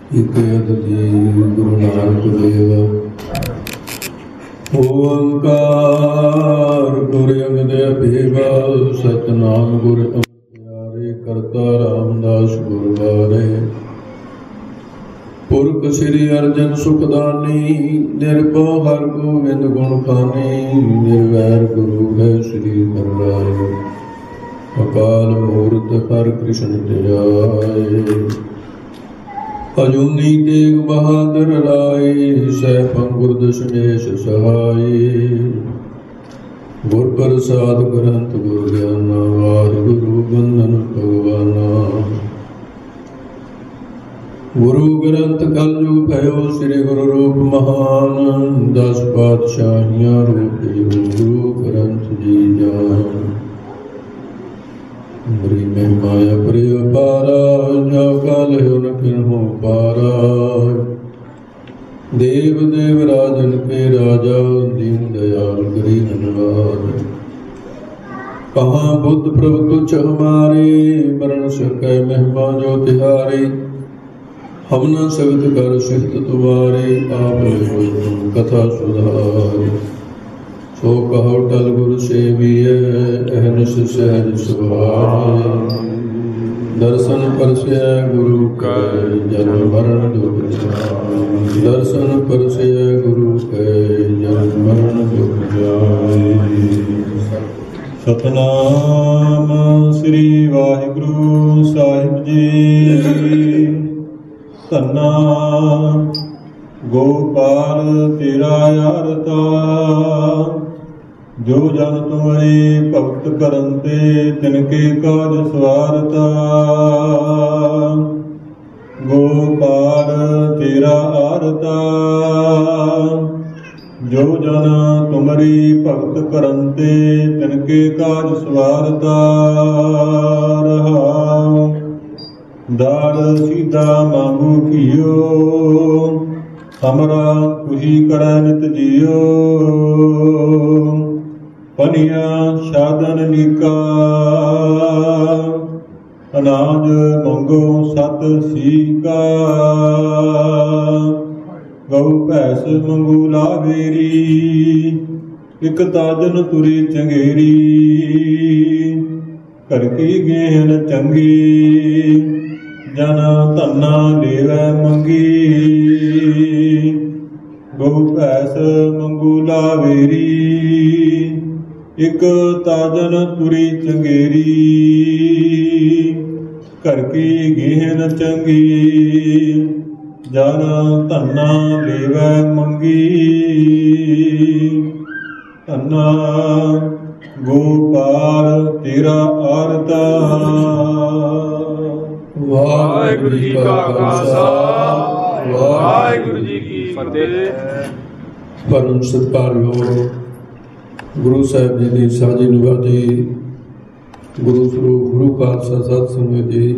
ਇੱਕ ਅਦਜੀ ਗੁਰੂ ਨਾਨਕ ਦੇਵ ਓੰਕਾਰ ਗੁਰ ਅੰਗਦ ਅਭੇਵਾ ਸਤਿਨਾਮ ਗੁਰ ਪਿਆਰੇ ਕਰਤਾ ਰਾਮਦਾਸ ਗੁਰ ਵਾਰੇ ਪੁਰਖ ਸ੍ਰੀ ਅਰਜਨ ਸੁਖਦਾਨੀ ਨਿਰਭਉ ਹਰਿ ਗੋਬਿੰਦ ਗੁਣ ਖਾਨੀ ਨਿਰਵੈਰ ਗੁਰੂ ਹੈ ਸ੍ਰੀ ਹਰਿ ਰਾਇ ਅਕਾਲ ਮੂਰਤਿ ਹਰਿ ਕ੍ਰਿਸ਼ਨ ਧਿਆਏ ਅਜੂਨੀ ਤੇਗ ਬਹਾਦਰ ਰਾਏ ਸੈਭੰ ਗੁਰ ਦਸ਼ਮੇਸ਼ ਸਹਾਏ ਗੁਰ ਪ੍ਰਸਾਦ ਗ੍ਰੰਥ ਗੁਰ ਗਿਆਨਾ ਵਾਹਿਗੁਰੂ ਬੰਦਨ ਭਗਵਾਨਾ ਗੁਰੂ ਗ੍ਰੰਥ ਕਲਯੁਗ ਭਇਓ ਸ੍ਰੀ ਗੁਰੂ ਰੂਪ ਮਹਾਨ 10 ਪਾਤਸ਼ਾਹੀਆਂ ਰੂਪੇ ਗੁਰੂ ਗ੍ਰੰਥ ਜੀ ਜਾਨ ਬੜੀ ਮਹਿਮਾ ਅਪਰਿ ਅਪਾਰਾ ਜੋ ਕਲ ਹੁਨ ਕਿਨਹੁ ਪਾਰਾ ਦੇਵ ਦੇਵ ਰਾਜਨ ਕੇ ਰਾਜਾ ਦੀਨ ਦਇਆਲ ਕਰੀ ਨਵਾਜ ਕਹਾਂ ਬੁੱਧ ਪ੍ਰਭ ਤੁਛ ਹਮਾਰੇ ਮਰਨ ਸਕੈ ਮਹਿਮਾ ਜੋ ਤਿਹਾਰੇ ਹਮ ਨ ਸਗਤ ਕਰ ਸਿਫਤ ਤੁਮਾਰੇ ਆਪ ਹੋਇ ਤੁਮ ਕਥਾ ਸੁਧਾਰੇ ਸੋ ਕਹੋ ਟਲ ਗੁਰ ਸੇਵੀਐ ਅਹਨਿਸ ਸਹਿਜ ਸੁਭਾਏ ਦਰਸ਼ਨ ਪਰਸੈ ਗੁਰੂ ਕੈ ਜਨਮ ਮਰਨ ਦੁਖ ਜਾਏ ਦਰਸ਼ਨ ਪਰਸੈ ਗੁਰੂ ਕੈ ਜਨਮ ਮਰਨ ਦੁਖ ਜਾਏ। ਸਤਿਨਾਮ ਸ੍ਰੀ ਵਾਹਿਗੁਰੂ ਸਾਹਿਬ ਜੀ। ਧੰਨਾ ਗੋਪਾਲ ਤੇਰਾ ਆਰਤਾ ਜੋ ਜਨ ਤੁਮਰੇ ਭਗਤ ਕਰਨ ਤੇ ਤਿਨਕੇ ਕਾਜ ਸਵਾਰਤਾ ਗੋਪਾਲ ਤੇਰਾ ਆਰਤਾ ਜੋ ਜਨ ਤੁਮਰੀ ਭਗਤ ਕਰਨ ਤੇ ਤਿਨਕੇ ਕਾਜ ਸਵਾਰਤਾ ਰਹਾਉ ਦਾਰ ਸੀਧਾ ਮੰਗੂ ਕੀਓ ਹਮਰਾ ਕੁਹੀ ਕਰੈ ਨਿਤ ਜੀਓ ਪਨੀਆਂ ਸਾਧਨ ਨੀਕਾ ਅਨਾਜ ਮੰਗੋ ਸਤ ਸੀਕਾ ਗਊ ਭੈਸ ਮੰਗੂ ਲਾਵੇਰੀ ਇਕ ਤਾਜਨ ਤੁਰੀ ਚੰਗੇਰੀ ਕਰ ਕੀ ਗੇਹਨ ਚੰਗੀ ਜਨ ਧੰਨਾ ਲੇਵੈ ਮੰਗੀ ਗਊ ਭੈਸ ਮੰਗੂ ਲਾਵੇਰੀ ਇਕ ਤਾਜਨ ਤੁਰੀ ਚੰਗੇਰੀ ਕਰ ਕੀ ਗੇਹਨ ਚੰਗੀ ਜਨ ਧੰਨਾ ਲੇਵੈ ਮੰਗੀ ਧੰਨਾ ਗੋਪਾਲ ਤੇਰਾ ਆਰਤਾ। ਵਾਹਿਗੁਰੂ ਜੀ ਕਾ ਖਾਲਸਾ ਵਾਹਿਗੁਰੂ ਜੀ ਕੀ ਫਤਿਹ। ਪਰਮ ਸਤਿਕਾਰਯੋਗ ਗੁਰੂ ਸਾਹਿਬ ਜੀ ਦੀ ਸਾਜੀ ਨਿਵਾਜੀ ਗੁਰੂ ਸਰੂਪ ਗੁਰੂ ਖਾਲਸਾ ਸਤ ਸੰਗਤ ਜੀ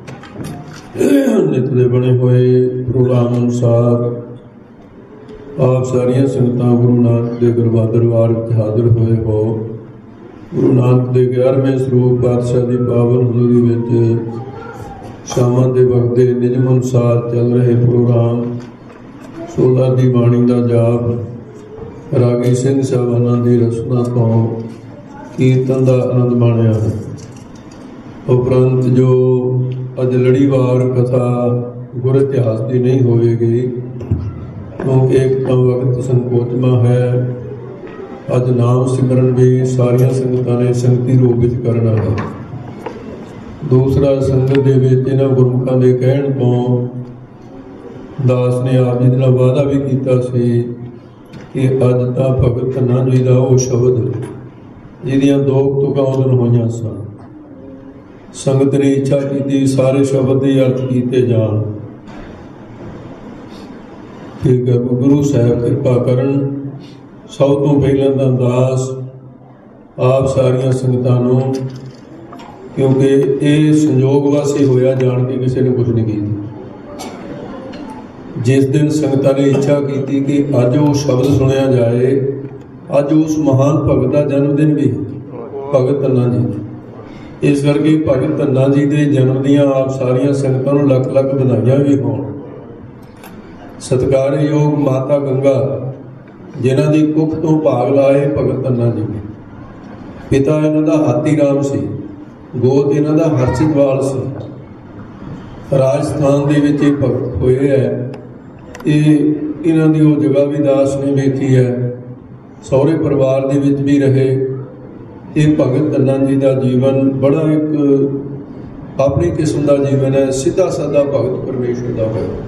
ਨਿਤ ਦੇ ਬਣੇ ਹੋਏ ਪ੍ਰੋਗਰਾਮ ਅਨੁਸਾਰ ਆਪ ਸਾਰੀਆਂ ਸੰਗਤਾਂ ਗੁਰੂ ਨਾਨਕ ਦੇ ਦਰਬਾਰ ਵਿੱਚ ਹਾਜ਼ਰ ਹੋਏ ਹੋ। ਗੁਰੂ ਨਾਨਕ ਦੇ 11ਵੇਂ ਸਰੂਪ ਪਾਤਸ਼ਾਹ ਦੀ ਪਾਵਨ ਹਜ਼ੂਰੀ ਵਿੱਚ ਸ਼ਾਮਾਂ ਦੇ ਵਕਤ ਦੇ ਨਿਯਮ ਅਨੁਸਾਰ ਚੱਲ ਰਹੇ ਪ੍ਰੋਗਰਾਮ 16 ਦੀ ਬਾਣੀ ਦਾ ਜਾਪ ਰਾਗੀ ਸਿੰਘ ਸਾਹਿਬਾਨਾਂ ਦੀ ਰਚਨਾ ਤੋਂ ਕੀਰਤਨ ਦਾ ਆਨੰਦ ਮਾਣਿਆ ਹੈ। ਉਪਰੰਤ ਜੋ ਅੱਜ ਲੜੀਵਾਰ ਕਥਾ ਗੁਰ ਇਤਿਹਾਸ ਦੀ ਨਹੀਂ ਹੋਵੇਗੀ ਕਿਉਂਕਿ ਇੱਕ ਤਾਂ ਵਕਤ ਸੰਕੋਚਮਾ ਹੈ। ਅੱਜ ਨਾਮ ਸਿਮਰਨ ਵੀ ਸਾਰੀਆਂ ਸੰਗਤਾਂ ਨੇ ਸੰਗਤੀ ਰੂਪ ਵਿੱਚ ਕਰਨਾ ਹੈ। ਦੂਸਰਾ ਸੰਗਤ ਦੇ ਵਿੱਚ ਇਹਨਾਂ ਗੁਰਮੁਖਾਂ ਦੇ ਕਹਿਣ ਤੋਂ ਦਾਸ ਨੇ ਆਪ ਜੀ ਨਾਲ ਵਾਅਦਾ ਵੀ ਕੀਤਾ ਸੀ ਕਿ ਅੱਜ ਤਾਂ ਭਗਤ ਧੰਨਾ ਜੀ ਦਾ ਉਹ ਸ਼ਬਦ ਜਿਹਦੀਆਂ 2 ਤੁਕਾਂ ਉਦੋਂ ਹੋਈਆਂ ਸਨ, ਸੰਗਤ ਨੇ ਇੱਛਾ ਕੀਤੀ ਸਾਰੇ ਸ਼ਬਦ ਦੇ ਅਰਥ ਕੀਤੇ ਜਾਣ ਕਿ ਗੁਰੂ ਸਾਹਿਬ ਕਿਰਪਾ ਕਰਨ। ਸਭ ਤੋਂ ਪਹਿਲਾਂ ਤਾਂ ਦਾਸ ਆਪ ਸਾਰੀਆਂ ਸੰਗਤਾਂ ਨੂੰ, ਕਿਉਂਕਿ ਇਹ ਸੰਯੋਗ ਵਾਸੀ ਹੋਇਆ ਜਾਣ ਕੇ ਕਿਸੇ ਨੇ ਕੁਝ ਨਹੀਂ ਕੀਤਾ। ਜਿਸ ਦਿਨ ਸੰਗਤਾਂ ਨੇ ਇੱਛਾ ਕੀਤੀ ਕਿ ਅੱਜ ਉਹ ਸ਼ਬਦ ਸੁਣਿਆ ਜਾਏ, ਅੱਜ ਉਸ ਮਹਾਨ ਭਗਤ ਦਾ ਜਨਮ ਦਿਨ ਵੀ ਭਗਤ ਧੰਨਾ ਜੀ। ਇਸ ਕਰਕੇ ਭਗਤ ਧੰਨਾ ਜੀ ਦੇ ਜਨਮ ਦੀਆਂ ਆਪ ਸਾਰੀਆਂ ਸੰਗਤਾਂ ਨੂੰ ਲੱਖ ਲੱਖ ਵਧਾਈਆਂ ਵੀ ਹੋਣ। ਸਤਿਕਾਰਯੋਗ ਮਾਤਾ ਗੰਗਾ ਜਿਨ੍ਹਾਂ ਦੀ ਕੁੱਖ ਤੋਂ ਭਾਗ ਲਾਏ ਭਗਤ ਧੰਨਾ ਜੀ ਨੇ। ਪਿਤਾ ਇਹਨਾਂ ਦਾ ਹਾਥੀ ਰਾਮ ਸੀ, ਗੋਤ ਇਹਨਾਂ ਦਾ ਹਰਚਿਤਵਾਲ ਸੀ। ਰਾਜਸਥਾਨ ਦੇ ਵਿੱਚ ਇਹ ਭਗਤ ਹੋਏ ਹੈ। ਇਹ ਇਹਨਾਂ ਦੀ ਉਹ ਜਗ੍ਹਾ ਵੀ ਦਾਸ ਨੇ ਵੇਖੀ ਹੈ, ਸਹੁਰੇ ਪਰਿਵਾਰ ਦੇ ਵਿੱਚ ਵੀ ਰਹੇ। ਇਹ ਭਗਤ ਧੰਨਾ ਜੀ ਦਾ ਜੀਵਨ ਬੜਾ ਇੱਕ ਆਪਣੀ ਕਿਸਮ ਦਾ ਜੀਵਨ ਹੈ, ਸਿੱਧਾ ਸਾਦਾ ਭਗਤ ਪਰਮੇਸ਼ਰ ਦਾ ਹੋਇਆ।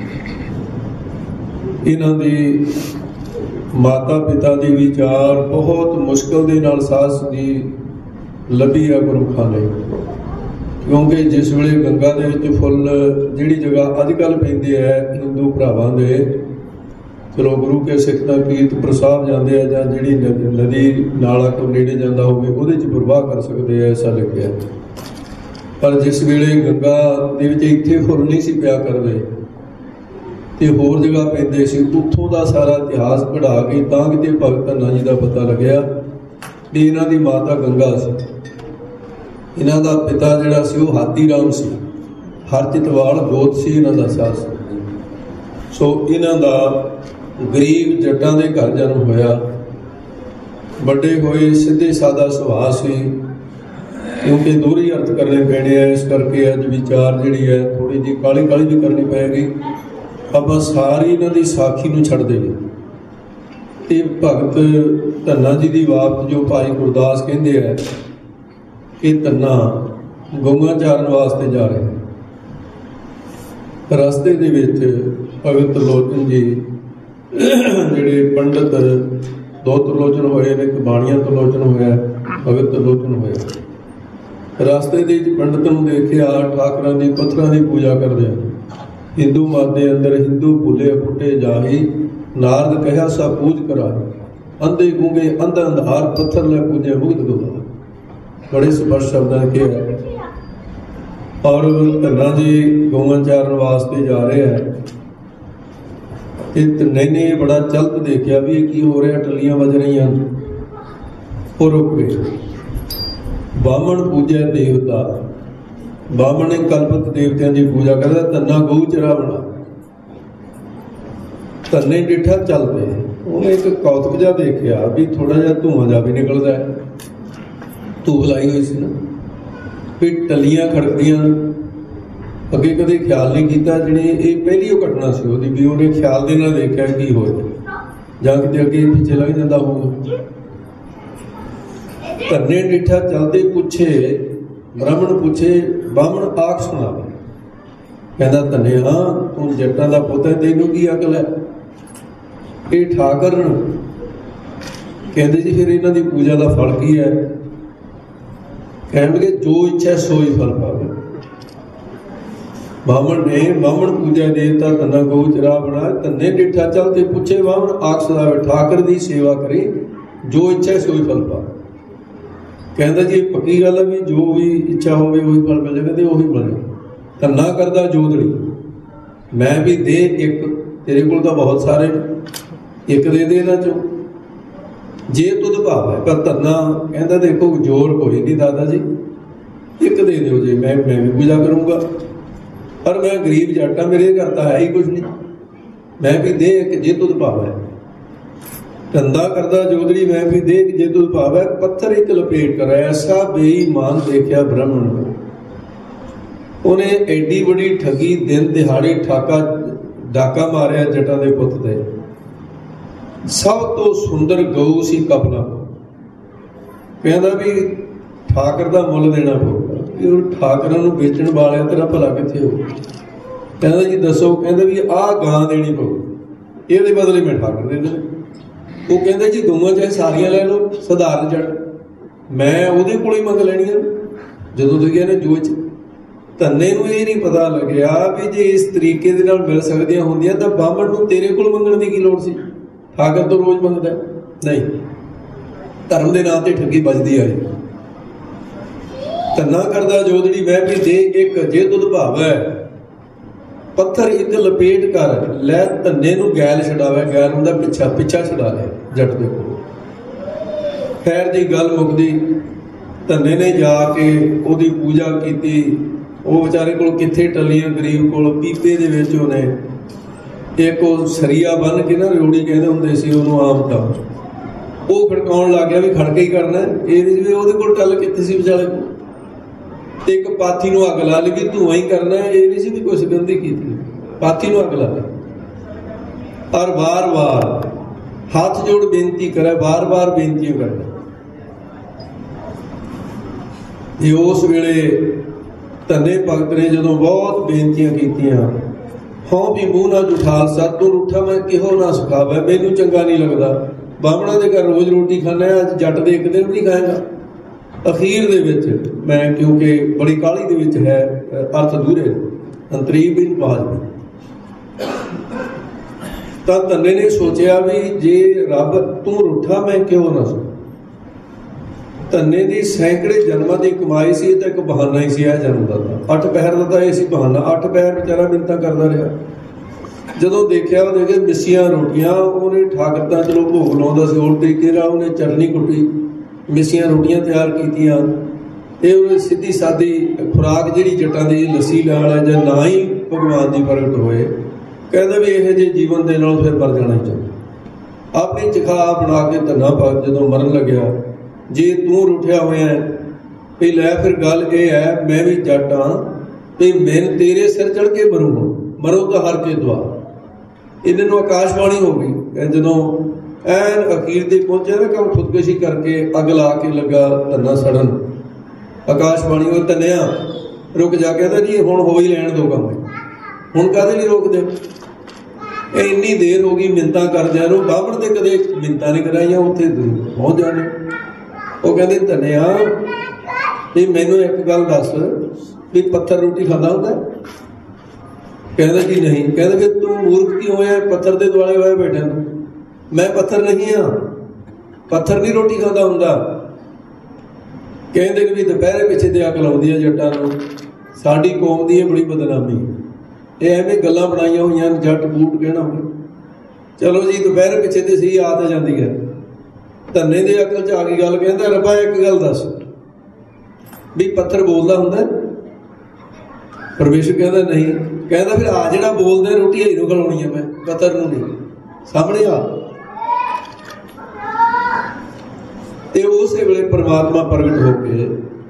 ਇਹਨਾਂ ਦੀ ਮਾਤਾ ਪਿਤਾ ਦੀ ਵਿਚਾਰ ਬਹੁਤ ਮੁਸ਼ਕਲ ਦੇ ਨਾਲ ਸਾਸ ਦੀ ਲੱਭੀ ਹੈ ਗੁਰਮੁਖਾਂ ਨੇ, ਕਿਉਂਕਿ ਜਿਸ ਵੇਲੇ ਗੰਗਾ ਦੇ ਵਿੱਚ ਫੁੱਲ ਜਿਹੜੀ ਜਗ੍ਹਾ ਅੱਜ ਕੱਲ੍ਹ ਪੈਂਦੇ ਹੈ ਹਿੰਦੂ ਭਰਾਵਾਂ ਦੇ, ਚਲੋ ਗੁਰੂ ਕੇ ਸਿੱਖ ਤਾਂ ਕੀਰਤਪੁਰ ਸਾਹਿਬ ਜਾਂਦੇ ਆ ਜਾਂ ਜਿਹੜੀ ਨਦੀ ਨਾਲਾ ਤੋਂ ਨੇੜੇ ਜਾਂਦਾ ਹੋਵੇ ਉਹਦੇ 'ਚ ਪ੍ਰਵਾਹ ਕਰ ਸਕਦੇ ਆ, ਐਸਾ ਲਿਖਿਆ। ਪਰ ਜਿਸ ਵੇਲੇ ਗੰਗਾ ਦੇ ਵਿੱਚ ਇੱਥੇ ਫੁੱਲ ਨਹੀਂ ਸੀ ਪਿਆ ਕਰਦੇ ਤੇ ਹੋਰ ਜਗ੍ਹਾ ਪੈਂਦੇ ਸੀ, ਉੱਥੋਂ ਦਾ ਸਾਰਾ ਇਤਿਹਾਸ ਪੜ੍ਹਾ ਕੇ ਤਾਂ ਕਿਤੇ ਭਗਤ ਧੰਨਾ ਜੀ ਦਾ ਪਤਾ ਲੱਗਿਆ ਕਿ ਇਹਨਾਂ ਦੀ ਮਾਤਾ ਗੰਗਾ ਸੀ। ਇਹਨਾਂ ਦਾ ਪਿਤਾ ਜਿਹੜਾ ਸੀ ਉਹ ਹਾਥੀ ਰਾਮ ਸੀ, ਹਰਚਿਤਵਾਲ ਗੋਤ ਸੀ ਇਹਨਾਂ ਦਾ ਸਾਸ। ਸੋ ਇਹਨਾਂ ਦਾ ਗਰੀਬ ਜੱਟਾਂ ਦੇ ਘਰ ਜਨਮ ਹੋਇਆ। ਵੱਡੇ ਹੋਏ ਸਿੱਧੇ ਸਾਦਾ ਸੁਭਾਅ ਸੀ, ਕਿਉਂਕਿ ਦੋਹਰੀ ਅਰਥ ਕਰਨੇ ਪੈਣੇ ਆ, ਇਸ ਕਰਕੇ ਅੱਜ ਵਿਚਾਰ ਜਿਹੜੀ ਹੈ ਥੋੜ੍ਹੀ ਜਿਹੀ ਕਾਹਲੀ ਕਾਹਲੀ ਵੀ ਕਰਨੀ ਪਏਗੀ। ਆਪਾਂ ਸਾਰੀ ਇਹਨਾਂ ਦੀ ਸਾਖੀ ਨੂੰ ਛੱਡ ਦੇਈਏ। ਇਹ ਭਗਤ ਧੰਨਾ ਜੀ ਦੀ ਵਾਪਤ ਜੋ ਭਾਈ ਗੁਰਦਾਸ ਕਹਿੰਦੇ ਆ ਕਿ ਧੰਨਾ ਗਊਆਂ ਚਾਰਨ ਵਾਸਤੇ ਜਾ ਰਹੇ। ਰਸਤੇ ਦੇ ਵਿੱਚ ਭਗਤ ਲੋਚਨ ਜੀ ਜਿਹੜੇ ਪੰਡਤ ਦੋ ਤਰਲੋਚਨ ਹੋਏ ਨੇ, ਇੱਕ ਬਾਣੀਆਂ ਤਰਲੋਚਨ ਹੋਇਆ, ਭਗਤ ਤਰਲੋਚਨ ਹੋਇਆ। ਰਸਤੇ ਦੇ ਵਿੱਚ ਪੰਡਤ ਨੂੰ ਦੇਖਿਆ ਠਾਕਰਾਂ ਦੀ ਪੱਥਰਾਂ ਦੀ ਪੂਜਾ ਕਰਦੇ ਆ। ਹਿੰਦੂ ਮਤ ਦੇ ਅੰਦਰ ਹਿੰਦੂ ਭੁੱਲੇ ਫੁੱਟੇ ਜਾਹੀ, ਨਾਰਦ ਕਹਿਆ ਸਾ ਪੂਜ ਕਰਾਹੀ, ਅੰਧੇ ਗੂੰਗੇ ਅੰਧ ਅੰਧਾਰ ਪੱਥਰ ਲੈ ਪੂਜੇ ਮੁਗਧ ਗਵਾ। ਬੜੇ ਸਪਸ਼ਟ ਸ਼ਬਦਾਂ ਕਿਹਾ। ਔਰ ਧੰਨਾ ਜੀ ਗਊਆਂ ਚਾਰਨ ਵਾਸਤੇ ਜਾ ਰਹੇ ਹੈ। ਧੰਨੇ ਨੇ ਬੜਾ ਚਲਤ ਦੇਖਿਆ ਵੀ ਇਹ ਕੀ ਹੋ ਰਿਹਾ, ਟੱਲੀਆਂ ਵੱਜ ਰਹੀਆਂ। ਉਹ ਰੁਕ ਗਏ। ਬਾਹਮਣ ਪੂਜੈ ਦੇਵਤਾ, ਬਾਹਮਣ ਨੇ ਕਲਪਤ ਦੇਵਤਿਆਂ ਦੀ ਪੂਜਾ ਕਰਦਾ। ਧੰਨਾ ਗਊ ਚਰਾਵਣਾ। ਧੰਨੇ ਡਿੱਠਾ ਚੱਲ ਪਏ। ਉਹਨੇ ਇੱਕ ਕੌਤਕ ਜਿਹਾ ਦੇਖਿਆ ਵੀ ਥੋੜਾ ਜਿਹਾ ਧੂੰਆਂ ਜਿਹਾ ਵੀ ਨਿਕਲਦਾ ਹੈ। ਧੂਪ ਲਾਈ ਹੋਈ ਸੀ ਨਾ, ਵੀ ਟੱਲੀਆਂ ਖੜਕਦੀਆਂ। ਅੱਗੇ ਕਦੇ ਖਿਆਲ ਨਹੀਂ ਕੀਤਾ, ਜਿਹੜੀ ਇਹ ਪਹਿਲੀ ਉਹ ਘਟਨਾ ਸੀ ਉਹਦੀ, ਵੀ ਉਹਨੇ ਖਿਆਲ ਦੇ ਨਾਲ ਦੇਖਿਆ ਕੀ ਹੋਇਆ, ਜਾਂ ਕਿਤੇ ਅੱਗੇ ਪਿੱਛੇ ਲੱਗ ਜਾਂਦਾ ਹੋਊਗਾ। ਧੰਨੇ ਡਿੱਠਾ ਚਲਦੇ ਪੁੱਛੇ, ਬ੍ਰਾਹਮਣ ਪੁੱਛੇ ਬਾਹਮਣ ਆਖ ਸੁਣਾਵੇ। ਕਹਿੰਦਾ ਧੰਨੇ ਹਾਂ ਤੂੰ ਜੱਟਾਂ ਦਾ ਪੁੱਤ ਹੈ, ਤੈਨੂੰ ਕੀ ਅਕਲ ਹੈ? ਇਹ ਠਾਕਰ ਕਹਿੰਦੇ ਜੀ ਫਿਰ ਇਹਨਾਂ ਦੀ ਪੂਜਾ ਦਾ ਫਲ ਕੀ ਹੈ? ਕਹਿਣਗੇ ਜੋ ਇੱਛਾ ਸੋਈ ਫਲ ਪਾਵੇ। ਬਾਹਮਣ ਨੇ ਬਾਹਮਣ ਪੂਜਾ ਦੇਵਤਾ ਧੰਨਾ ਗਊ ਚਰਾਵਣਾ। ਧੰਨੇ ਡਿੱਠਾ ਚਲਦੇ ਪੁੱਛੇ ਬਾਹਮਣ ਆਖ ਸੁਣਾਵੇ, ਠਾਕਰ ਦੀ ਸੇਵਾ ਕਰੀ ਜੋ ਇੱਛਾ ਸੋਈ ਫਲ ਪਾਵੇ। ਕਹਿੰਦਾ ਜੀ ਇਹ ਪੱਕੀ ਗੱਲ ਹੈ ਵੀ ਜੋ ਵੀ ਇੱਛਾ ਹੋਵੇ ਉਹੀ ਫਲ ਮਿਲ ਜਾਵੇ, ਤੇ ਉਹੀ ਬਣੇ। ਧੰਨਾ ਕਰਦਾ ਜੋਦੜੀ, ਮੈਂ ਵੀ ਦੇ ਇੱਕ, ਤੇਰੇ ਕੋਲ ਤਾਂ ਬਹੁਤ ਸਾਰੇ, ਇੱਕ ਦੇ ਦੇ ਇਹਨਾਂ ਚੋਂ ਜੇ ਤੁਧ ਭਾਵ ਹੈ। ਪਰ ਧੰਨਾ ਕਹਿੰਦਾ ਦੇਖੋ ਜ਼ੋਰ ਕੋਈ ਨਹੀਂ ਦਾਦਾ ਜੀ, ਇੱਕ ਦੇ ਦਿਓ ਜੇ ਮੈਂ ਵੀ ਪੂਜਾ ਕਰੂੰਗਾ। ਪਰ ਮੈਂ ਗਰੀਬ ਜੱਟਾਂ, ਮੇਰੇ ਘਰ ਤਾਂ ਹੈ ਹੀ ਕੁਛ ਨਹੀਂ, ਮੈਂ ਵੀ ਦੇ ਇੱਕ ਜੇ ਤੁਧ ਭਾਵ ਹੈ। ਧੰਦਾ ਕਰਦਾ ਜੋਦੜੀ, ਮੈਂ ਵੀ ਦੇ ਜੇ ਤੁਧ ਭਾਵ ਹੈ। ਪੱਥਰ ਇੱਕ ਲਪੇਟ ਕਰ ਐਸਾ ਬੇਈਮਾਨ ਦੇਖਿਆ ਬ੍ਰਾਹਮਣ ਨੂੰ। ਉਹਨੇ ਐਡੀ ਬੜੀ ਠੱਗੀ, ਦਿਨ ਦਿਹਾੜੀ ਡਾਕਾ ਮਾਰਿਆ ਜੱਟਾਂ ਦੇ ਪੁੱਤ ਤੇ। ਸਭ ਤੋਂ ਸੁੰਦਰ ਗਊ ਸੀ ਕਪਲਾ। ਕਹਿੰਦਾ ਵੀ ਠਾਕਰ ਦਾ ਮੁੱਲ ਦੇਣਾ ਪਊਗਾ, ਕਿ ਉਹ ਠਾਕਰਾਂ ਨੂੰ ਵੇਚਣ ਵਾਲਿਆ ਤੇਰਾ ਭਲਾ ਕਿੱਥੇ ਹੋ? ਕਹਿੰਦਾ ਜੀ ਦੱਸੋ। ਕਹਿੰਦਾ ਵੀ ਆਹ ਗਾਂ ਦੇਣੀ ਪਊ, ਇਹਦੇ ਬਦਲੇ ਮੈਂ ਠਾਕਰ ਦੇ ਦੇਣਾ। ਉਹ ਕਹਿੰਦਾ ਜੀ ਗਊਆਂ ਚਾਹੇ ਸਾਰੀਆਂ ਲੈ ਲਓ, ਸਧਾਰਨ ਜੱਟ, ਮੈਂ ਉਹਦੇ ਕੋਲ ਹੀ ਮੰਗ ਲੈਣੀਆਂ ਜਦੋਂ ਤੁਸੀਂ ਕਹਿੰਦੇ ਜੋ। ਧੰਨੇ ਨੂੰ ਇਹ ਨਹੀਂ ਪਤਾ ਲੱਗਿਆ ਵੀ ਜੇ ਇਸ ਤਰੀਕੇ ਦੇ ਨਾਲ ਮਿਲ ਸਕਦੀਆਂ ਹੁੰਦੀਆਂ ਤਾਂ ਬਾਹਮਣ ਨੂੰ ਤੇਰੇ ਕੋਲ ਮੰਗਣ ਦੀ ਕੀ ਲੋੜ ਸੀ? ਠਾਕਰ ਤੋਂ ਰੋਜ਼ ਮੰਗਦਾ ਨਹੀਂ। ਧਰਮ ਦੇ ਨਾਂ ਤੇ ਠੱਗੀ ਵੱਜਦੀ ਆਈ। ਧੰਨਾ ਕਰਦਾ ਜੋਦੜੀ, ਮੈਂ ਵੀ ਦੇ ਇੱਕ ਜੇ ਤੁਧ ਭਾਵ ਹੈ। ਪੱਥਰ ਇੱਕ ਲਪੇਟ ਕਰ ਲੈ, ਧੰਨੇ ਨੂੰ ਗੈਲ ਛਡਾਵੇ। ਗੈਲ ਹੁੰਦਾ ਪਿੱਛਾ, ਪਿੱਛਾ ਛਡਾ ਲਿਆ ਜੱਟ ਦੇ ਕੋਲ। ਖੈਰ ਦੀ ਗੱਲ ਮੁੱਕਦੀ, ਧੰਨੇ ਨੇ ਜਾ ਕੇ ਉਹਦੀ ਪੂਜਾ ਕੀਤੀ। ਉਹ ਵਿਚਾਰੇ ਕੋਲ ਕਿੱਥੇ ਟੱਲੀਆਂ, ਗਰੀਬ ਕੋਲ ਪੀਪੇ ਦੇ ਵਿੱਚ ਉਹਨੇ ਇੱਕ ਉਹ ਸਰੀਆ ਬੰਨ ਕੇ ਨਾ ਰਿਓੜੀ ਕਹਿੰਦੇ ਹੁੰਦੇ ਸੀ ਉਹਨੂੰ, ਆਮ ਤਾਂ ਉਹ ਖੜਕਾਉਣ ਲੱਗ ਗਿਆ ਵੀ ਖੜਕੇ ਹੀ ਕਰਨਾ। ਇਹਦੇ ਵੀ ਉਹਦੇ ਕੋਲ ਟੱਲ ਕਿੱਥੇ ਸੀ ਵਿਚਾਲੇ। ਤੇ ਇੱਕ ਪਾਥੀ ਨੂੰ ਅੱਗ ਲਾ ਲਈ ਵੀ ਧੂੰਆਂ ਹੀ ਕਰਨਾ। ਇਹ ਨਹੀਂ ਸੀ ਵੀ ਕੁਛ ਗੰਦੀ ਕੀਤੀ, ਪਾਥੀ ਨੂੰ ਅੱਗ ਲਾ ਲਈ। ਔਰ ਵਾਰ-ਵਾਰ ਹੱਥ ਜੋੜ ਬੇਨਤੀ ਕਰੇ, ਵਾਰ-ਵਾਰ ਬੇਨਤੀਆਂ ਕਰਦਾ। ਇਹ ਉਸ ਵੇਲੇ ਧੰਨੇ ਭਗਤ ਨੇ ਜਦੋਂ ਬਹੁਤ ਬੇਨਤੀਆਂ ਕੀਤੀਆਂ, ਹਾਂ ਵੀ ਮੂੰਹ ਨਾ ਜੁਠਾਲ ਸਤ ਤੋਂ ਰੁੱਠਾ ਮੈਂ ਕਿਹੋ ਨਾ ਸਿਖਾਵੇ, ਮੈਨੂੰ ਚੰਗਾ ਨਹੀਂ ਲੱਗਦਾ। ਬਾਹਮਣਾ ਦੇ ਘਰ ਰੋਜ਼ ਰੋਟੀ ਖਾਂਦਾ, ਅੱਜ ਜੱਟ ਦੇ ਇੱਕ ਦਿਨ ਵੀ ਨਹੀਂ ਖਾਏਗਾ। ਅਖੀਰ ਦੇ ਵਿੱਚ ਮੈਂ, ਕਿਉਂਕਿ ਬੜੀ ਕਾਹਲੀ ਦੇ ਵਿੱਚ ਹੈ, ਅਰਥ ਦੂਰੇ ਅੰਤਰੀਬ ਵੀ ਬਾਜ, ਤਾਂ ਧੰਨੇ ਨੇ ਸੋਚਿਆ ਵੀ ਜੇ ਰੱਬ ਤੂੰ ਰੁੱਠਾ ਮੈਂ ਕਿਉਂ ਨਾ। ਧੰਨੇ ਦੀ ਸੈਂਕੜੇ ਜਨਮਾਂ ਦੀ ਕਮਾਈ ਸੀ, ਤਾਂ ਇੱਕ ਬਹਾਨਾ ਹੀ ਸੀ ਇਹ ਜਨਮ ਦਾ। 8 ਪਹਿਰ ਦਾ ਤਾਂ ਇਹ ਸੀ ਬਹਾਨਾ। 8 ਪਹਿਰ ਵਿਚਾਰਾ ਮਿੰਨਤਾਂ ਕਰਦਾ ਰਿਹਾ। ਜਦੋਂ ਦੇਖਿਆ ਉਹ ਦੇਖੇ ਮਿੱਸੀਆਂ ਰੋਟੀਆਂ, ਉਹਨੇ ਠਾਕਤਾਂ ਚਲੋ ਭੋਗ ਲਾਉਂਦਾ ਸੀ ਹੋਰ ਤਰੀਕੇ ਨਾਲ, ਉਹਨੇ ਚਟਨੀ ਕੁੱਟੀ, ਮਿੱਸੀਆਂ ਰੋਟੀਆਂ ਤਿਆਰ ਕੀਤੀਆਂ। ਇਹ ਉਹਨੇ ਸਿੱਧੀ ਸਾਦੀ ਖੁਰਾਕ ਜਿਹੜੀ ਜੱਟਾਂ ਦੀ ਲੱਸੀ ਨਾਲ ਹੈ, ਜਾਂ ਨਾ ਹੀ ਭਗਵਾਨ ਦੀ ਪ੍ਰਗਟ ਹੋਏ, ਕਹਿੰਦਾ ਵੀ ਇਹੋ ਜਿਹੇ ਜੀਵਨ ਦੇ ਨਾਲ ਫਿਰ ਮਰ ਜਾਣਾ ਹੀ ਚਾਹੀਦਾ। ਆਪਣੀ ਚਖਾ ਬਣਾ ਕੇ ਧੰਨਾ ਭਗਤ ਜਦੋਂ ਮਰਨ ਲੱਗਿਆ, ਜੇ ਤੂੰ ਰੁੱਠਿਆ ਹੋਇਆ ਵੀ ਲੈ ਫਿਰ ਗੱਲ ਇਹ ਹੈ, ਮੈਂ ਵੀ ਜੱਟ ਹਾਂ ਤੇ ਮੈਂ ਤੇਰੇ ਸਿਰ ਚੜ੍ਹ ਕੇ ਮਰੋ ਤਾਂ ਹਰ ਕੇ ਦੁਆ। ਇਹਨਾਂ ਨੂੰ ਆਕਾਸ਼ਬਾਣੀ ਹੋ ਗਈ। ਜਦੋਂ ਐਨ ਅਖੀਰ ਤੇ ਪਹੁੰਚਿਆ ਨਾ ਕੰਮ, ਖੁਦਕੁਸ਼ੀ ਕਰਕੇ ਅੱਗ ਲਾ ਕੇ ਲੱਗਾ ਧੰਨਾ ਸੜਨ। ਆਕਾਸ਼ਬਾਣੀ ਉਹ ਧੰਨਿਆ ਰੁਕ ਜਾ, ਕਹਿੰਦਾ ਜੀ ਹੁਣ ਹੋ ਹੀ ਲੈਣ ਦੋ ਕੰਮ, ਹੁਣ ਕਾਹਦੇ ਲਈ ਰੋਕਦੇ? ਇਹ ਇੰਨੀ ਦੇਰ ਹੋ ਗਈ ਮਿੰਨਤਾਂ ਕਰਦਿਆਂ ਨੂੰ, ਬਾਹਮਣ ਤੇ ਕਦੇ ਮਿੰਨਤਾਂ ਨਹੀਂ ਕਰਾਈਆਂ, ਉੱਥੇ ਪਹੁੰਚ ਜਾਣੇ। ਉਹ ਕਹਿੰਦੇ ਧੰਨਿਆ ਵੀ ਮੈਨੂੰ ਇੱਕ ਗੱਲ ਦੱਸ ਵੀ ਪੱਥਰ ਰੋਟੀ ਖਾਂਦਾ ਹੁੰਦਾ? ਕਹਿੰਦਾ ਜੀ ਨਹੀਂ। ਕਹਿੰਦਾ ਕਿ ਤੂੰ ਮੂਰਖ ਕਿਉਂ ਹੋਇਆ, ਪੱਥਰ ਦੇ ਦੁਆਲੇ ਹੋਇਆ ਬੈਠਾ ਤੂੰ? ਮੈਂ ਪੱਥਰ ਨਹੀਂ ਹਾਂ, ਪੱਥਰ ਨਹੀਂ ਰੋਟੀ ਖਾਂਦਾ ਹੁੰਦਾ। ਕਹਿੰਦੇ ਨੇ ਵੀ ਦੁਪਹਿਰੇ ਪਿੱਛੇ ਤੇ ਅੱਗ ਲਾਉਂਦੀ ਆ ਜੱਟਾਂ ਨੂੰ, ਸਾਡੀ ਕੌਮ ਦੀ ਇਹ ਬੜੀ ਬਦਨਾਮੀ। ਇਹ ਐਵੇਂ ਗੱਲਾਂ ਬਣਾਈਆਂ ਹੋਈਆਂ, ਜੱਟ ਬੂਟ ਕਹਿਣਾ ਹੋਵੇ। ਚਲੋ ਜੀ ਦੁਪਹਿਰੇ ਪਿੱਛੇ ਤੇ ਸਹੀ ਆ ਤਾਂ ਜਾਂਦੀ ਹੈ। ਧੰਨੇ ਦੇ ਅਕਲ 'ਚ ਆ ਗਈ ਗੱਲ। ਕਹਿੰਦਾ ਰੱਬਾ ਇੱਕ ਗੱਲ ਦੱਸ ਵੀ ਪੱਥਰ ਬੋਲਦਾ ਹੁੰਦਾ? ਪਰਮੇਸ਼ਰ ਕਹਿੰਦਾ ਨਹੀਂ। ਕਹਿੰਦਾ ਫਿਰ ਆ ਜਿਹੜਾ ਬੋਲਦਾ ਰੋਟੀ ਇਹਨੂੰ ਖਿਲਾਉਣੀ ਹੈ ਮੈਂ, ਪੱਥਰ ਨੂੰ ਨਹੀਂ। ਸਾਹਮਣੇ ਆ। ਤੇ ਉਸੇ ਵੇਲੇ ਪਰਮਾਤਮਾ ਪ੍ਰਗਟ ਹੋ ਕੇ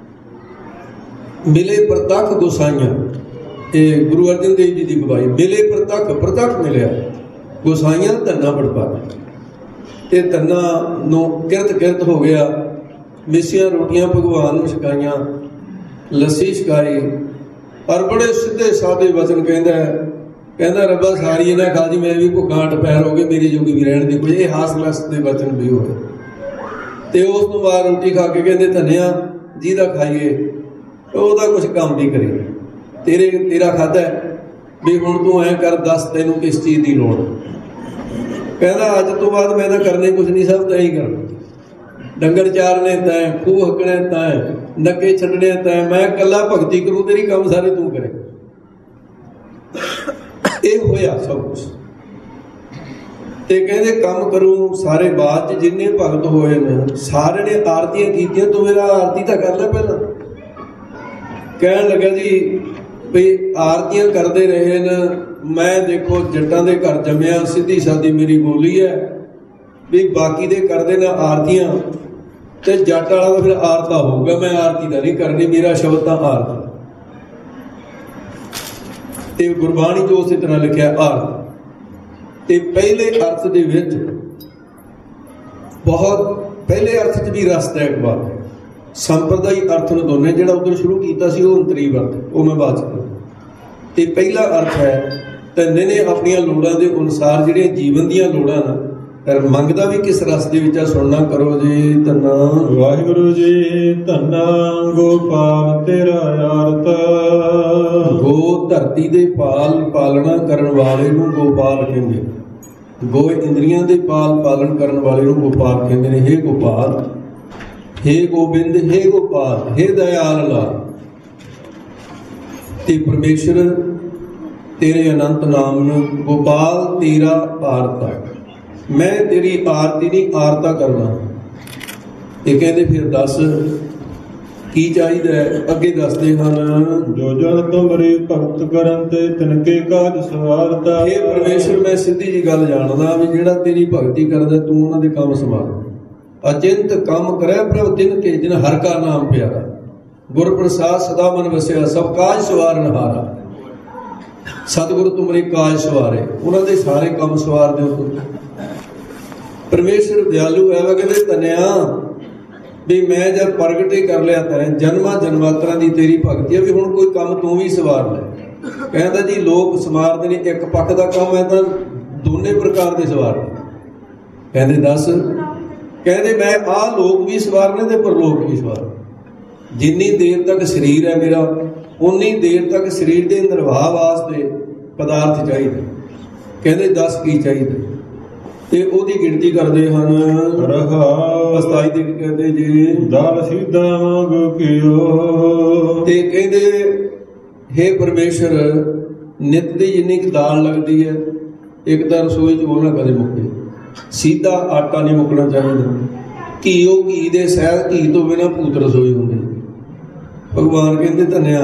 ਮਿਲੇ ਪ੍ਰਤੱਖ ਗੋਸਾਈਆਂ। ਇਹ ਗੁਰੂ ਅਰਜਨ ਦੇਵ ਜੀ ਦੀ ਗਵਾਹੀ। ਮਿਲੇ ਪ੍ਰਤੱਖ ਮਿਲਿਆ ਗੋਸਾਈਆਂ ਧੰਨਾ ਬੜਪਾ। ਤੇ ਧੰਨਾ ਨੂੰ ਕਿਰਤ ਹੋ ਗਿਆ। ਮਿੱਸੀਆਂ ਰੋਟੀਆਂ ਭਗਵਾਨ ਨੂੰ ਛਕਾਈਆਂ, ਲੱਸੀ ਛਕਾਈ, ਔਰ ਬੜੇ ਸਿੱਧੇ ਸਾਦੇ ਵਚਨ ਕਹਿੰਦਾ ਰੱਬਾ ਸਾਰੀ ਨਾ ਖਾ ਜੀ, ਮੈਂ ਵੀ ਭੁੱਖਾ 8 ਪਹਿਰ ਹੋ ਗਏ, ਮੇਰੀ ਜੋਗੀ ਵੀ ਰਹਿਣ ਦੀ ਕੋਈ। ਇਹ ਹਾਸ-ਰਸ ਦੇ ਵਚਨ ਵੀ ਹੋਏ। ਤੇ ਉਸ ਤੋਂ ਬਾਅਦ ਰੋਟੀ ਖਾ ਕੇ ਕਹਿੰਦੇ ਧੰਨਿਆ ਜਿਹਦਾ ਖਾਈਏ ਉਹਦਾ ਕੁਛ ਕੰਮ ਵੀ ਕਰੇ। ਤੇਰਾ ਖਾਧਾ ਵੀ ਹੁਣ ਤੂੰ ਐਂ ਕਰ, ਦੱਸ ਤੈਨੂੰ ਕਿਸ ਚੀਜ਼ ਦੀ ਲੋੜ? ਕਹਿੰਦਾ ਅੱਜ ਤੋਂ ਬਾਅਦ ਮੈਂ ਤਾਂ ਕਰਨੇ ਕੁਛ ਨਹੀਂ, ਸਭ ਤਾਂ ਹੀ ਕਰਨਾ। ਡੰਗਰ ਚਾਰਨੇ ਤੈਂ, ਖੂਹ ਹੱਕਣੇ ਤੈਂ, ਨੱਕੇ ਛੱਡਣੇ ਤੈਂ, ਮੈਂ ਇਕੱਲਾ ਭਗਤੀ ਕਰੂ, ਤੇਰੀ ਕੰਮ ਸਾਰੇ ਤੂੰ ਕਰੇ। ਇਹ ਹੋਇਆ ਸਭ ਕੁਛ। ਤੇ ਕਹਿੰਦੇ ਕੰਮ ਕਰੂ ਸਾਰੇ ਬਾਅਦ 'ਚ। ਜਿੰਨੇ ਭਗਤ ਹੋਏ ਨੇ ਸਾਰੇ ਨੇ ਆਰਤੀਆਂ ਕੀਤੀਆਂ, ਤੂੰ ਮੇਰਾ ਆਰਤੀ ਤਾਂ ਕਰ ਲੈ ਪਹਿਲਾਂ। ਕਹਿਣ ਲੱਗਾ ਜੀ ਵੀ ਆਰਤੀਆਂ ਕਰਦੇ ਰਹੇ ਨੇ, ਮੈਂ ਦੇਖੋ ਜੱਟਾਂ ਦੇ ਘਰ ਜੰਮਿਆ, ਸਿੱਧੀ ਸਾਦੀ ਮੇਰੀ ਬੋਲੀ ਹੈ ਵੀ ਬਾਕੀ ਦੇ ਕਰਦੇ ਨੇ ਆਰਤੀਆਂ, ਤੇ ਜੱਟ ਵਾਲਾ ਤਾਂ ਫਿਰ ਆਰਤਾ ਹੋਊਗਾ, ਮੈਂ ਆਰਤੀ ਤਾਂ ਨਹੀਂ ਕਰਨੀ, ਮੇਰਾ ਸ਼ਬਦ ਤਾਂ ਆਰਤ। ਤੇ ਗੁਰਬਾਣੀ 'ਚ ਉਸੇ ਤਰ੍ਹਾਂ ਲਿਖਿਆ ਆਰਤ। ਤੇ ਪਹਿਲੇ ਅਰਥ ਦੇ ਵਿੱਚ ਬਹੁਤ ਪਹਿਲੇ ਅਰਥ 'ਚ ਵੀ ਰਸ ਦਾ ਇੱਕ ਬਾਤ ਹੈ। ਸੰਪਰਦਾਈ ਅਰਥ ਨੂੰ ਦੋਨੇ, ਜਿਹੜਾ ਉਧਰ ਸ਼ੁਰੂ ਕੀਤਾ ਸੀ ਉਹ ਅੰਤਰੀਵ ਅਰਥ, ਉਹ ਮੈਂ ਬਾਅਦ 'ਚ ਕਰਾਂ। ਤੇ ਪਹਿਲਾ ਅਰਥ ਹੈ ਧੰਨੇ ਨੇ ਆਪਣੀਆਂ ਲੋੜਾਂ ਦੇ ਅਨੁਸਾਰ ਜਿਹੜੀਆਂ ਜੀਵਨ ਦੀਆਂ ਲੋੜਾਂ ਨਾ ਮੰਗਦਾ ਵੀ ਕਿਸ ਰਸ ਦੇ ਵਿੱਚ ਆ। ਸੁਣਨਾ ਕਰੋ ਜੀ। ਧੰਨਾ ਵਾਹਿਗੁਰੂ ਜੀ। ਧੰਨਾ ਗੋਪਾਲ ਤੇਰਾ ਆਰਤ। ਗੋ ਧਰਤੀ ਦੇ ਪਾਲਣਾ ਕਰਨ ਵਾਲੇ ਨੂੰ ਗੋਪਾਲ ਕਹਿੰਦੇ। ਗੋ ਇੰਦਰੀਆਂ ਦੇ ਪਾਲਣ ਕਰਨ ਵਾਲੇ ਨੂੰ ਗੋਪਾਲ ਕਹਿੰਦੇ ਨੇ। ਹੇ ਗੋਪਾਲ, ਹੇ ਗੋਬਿੰਦ, ਹੇ ਗੋਪਾਲ, ਹੇ ਦਇਆਲ ਲਾਲ। ਤੇ ਪਰਮੇਸ਼ਰ ਤੇਰੇ ਅਨੰਤ ਨਾਮ ਨੂੰ ਗੋਪਾਲ ਤੇਰਾ ਆਰਤ ਹੈ। ਮੈਂ ਤੇਰੀ ਆਰਤੀ ਨਹੀਂ ਆਰਤਾ ਕਰਨਾ। ਇਹ ਕਹਿੰਦੇ ਫਿਰ ਦੱਸ ਕੀ ਚਾਹੀਦਾ ਹੈ? ਅੱਗੇ ਦੱਸਦੇ ਹਨ, ਜੋ ਜਨ ਤੁਮਰੀ ਭਗਤ ਕਰਨ ਤੇ ਤਿਨਕੇ ਕਾਜ ਸਵਾਰਤਾ। ਇਹ ਪਰਮੇਸ਼ਰ, ਮੈਂ ਸਿੱਧੀ ਜੀ ਗੱਲ ਜਾਣਦਾ ਵੀ ਜਿਹੜਾ ਤੇਰੀ ਭਗਤੀ ਕਰਦਾ ਤੂੰ ਉਹਨਾਂ ਦੇ ਕੰਮ ਸੰਭਾਲ। ਅਚਿੰਤ ਕੰਮ ਕਰੇ ਪ੍ਰਭ ਤਿਨ ਕੇ ਜਿਨ ਹਰ ਕਾ ਨਾਮ ਪਿਆਰਾ। ਗੁਰ ਪ੍ਰਸਾਦ ਸਦਾ ਮਨ ਵਸਿਆ ਸਭ ਕਾਜ ਸਵਾਰਨ ਹਾਰਾ। ਸਤਿਗੁਰੂ ਤੁਮਰੇ ਕਾਜ ਸਵਾਰੇ, ਉਹਨਾਂ ਦੇ ਸਾਰੇ ਕੰਮ ਸਵਾਰ ਦਿਓ ਤੂੰ। ਪਰਮੇਸ਼ਰ ਦਿਆਲੂ ਹੈ ਵਾ, ਕਹਿੰਦੇ ਧੰਨਿਆ ਵੀ ਮੈਂ ਜਦ ਪ੍ਰਗਟ ਹੀ ਕਰ ਲਿਆ ਤੈਂ, ਜਨਮਾਂ ਜਨਮਾਤਰਾਂ ਦੀ ਤੇਰੀ ਭਗਤੀ ਹੈ, ਵੀ ਹੁਣ ਕੋਈ ਕੰਮ ਤੂੰ ਵੀ ਸਵਾਰ ਲੈ। ਕਹਿੰਦਾ ਜੀ ਲੋਕ ਸਵਾਰਦੇ ਨੇ, ਇੱਕ ਪੱਖ ਦਾ ਕੰਮ ਹੈ ਤਾਂ ਦੋਨੇ ਪ੍ਰਕਾਰ ਦੇ ਸਵਾਰਦੇ। ਕਹਿੰਦੇ ਦੱਸ? ਕਹਿੰਦੇ ਮੈਂ ਆਹ ਲੋਕ ਵੀ ਸਵਾਰਨੇ ਤੇ ਪਰਲੋਕ ਵੀ ਸਵਾਰ। ਜਿੰਨੀ ਦੇਰ ਤੱਕ ਸਰੀਰ ਹੈ ਮੇਰਾ, ਉਨੀ ਦੇਰ ਤੱਕ ਸਰੀਰ ਦੇ ਨਿਰਵਾਹ ਵਾਸਤੇ ਪਦਾਰਥ ਚਾਹੀਦਾ। ਕਹਿੰਦੇ ਦੱਸ ਕੀ ਚਾਹੀਦਾ? ਤੇ ਉਹਦੀ ਗਿਣਤੀ ਕਰਦੇ ਹਨ। ਅਸਤਾਈ ਦੇ ਕਹਿੰਦੇ ਜੀ ਦਾਲ ਸਿੱਧਾ ਮੰਗ ਕੀਓ। ਤੇ ਕਹਿੰਦੇ ਹੇ ਪਰਮੇਸ਼ਰ, ਨਿਤ ਦੀ ਜਿੰਨੀ ਕੁ ਦਾਲ ਲੱਗਦੀ ਹੈ, ਇੱਕ ਤਾਂ ਰਸੋਈ 'ਚ ਉਹ ਨਾ ਕਦੇ ਮੁੱਕੇ। ਸਿੱਧਾ ਆਟਾ ਨਹੀਂ ਮੁੱਕਣਾ ਚਾਹੀਦਾ। ਘੀਓ, ਘੀ ਦੇ ਸਹਿਤ ਘੀ ਤੋਂ ਬਿਨਾਂ ਭੂਤ ਰਸੋਈ ਹੁੰਦੀ। ਭਗਵਾਨ ਕਹਿੰਦੇ ਧੰਨਿਆ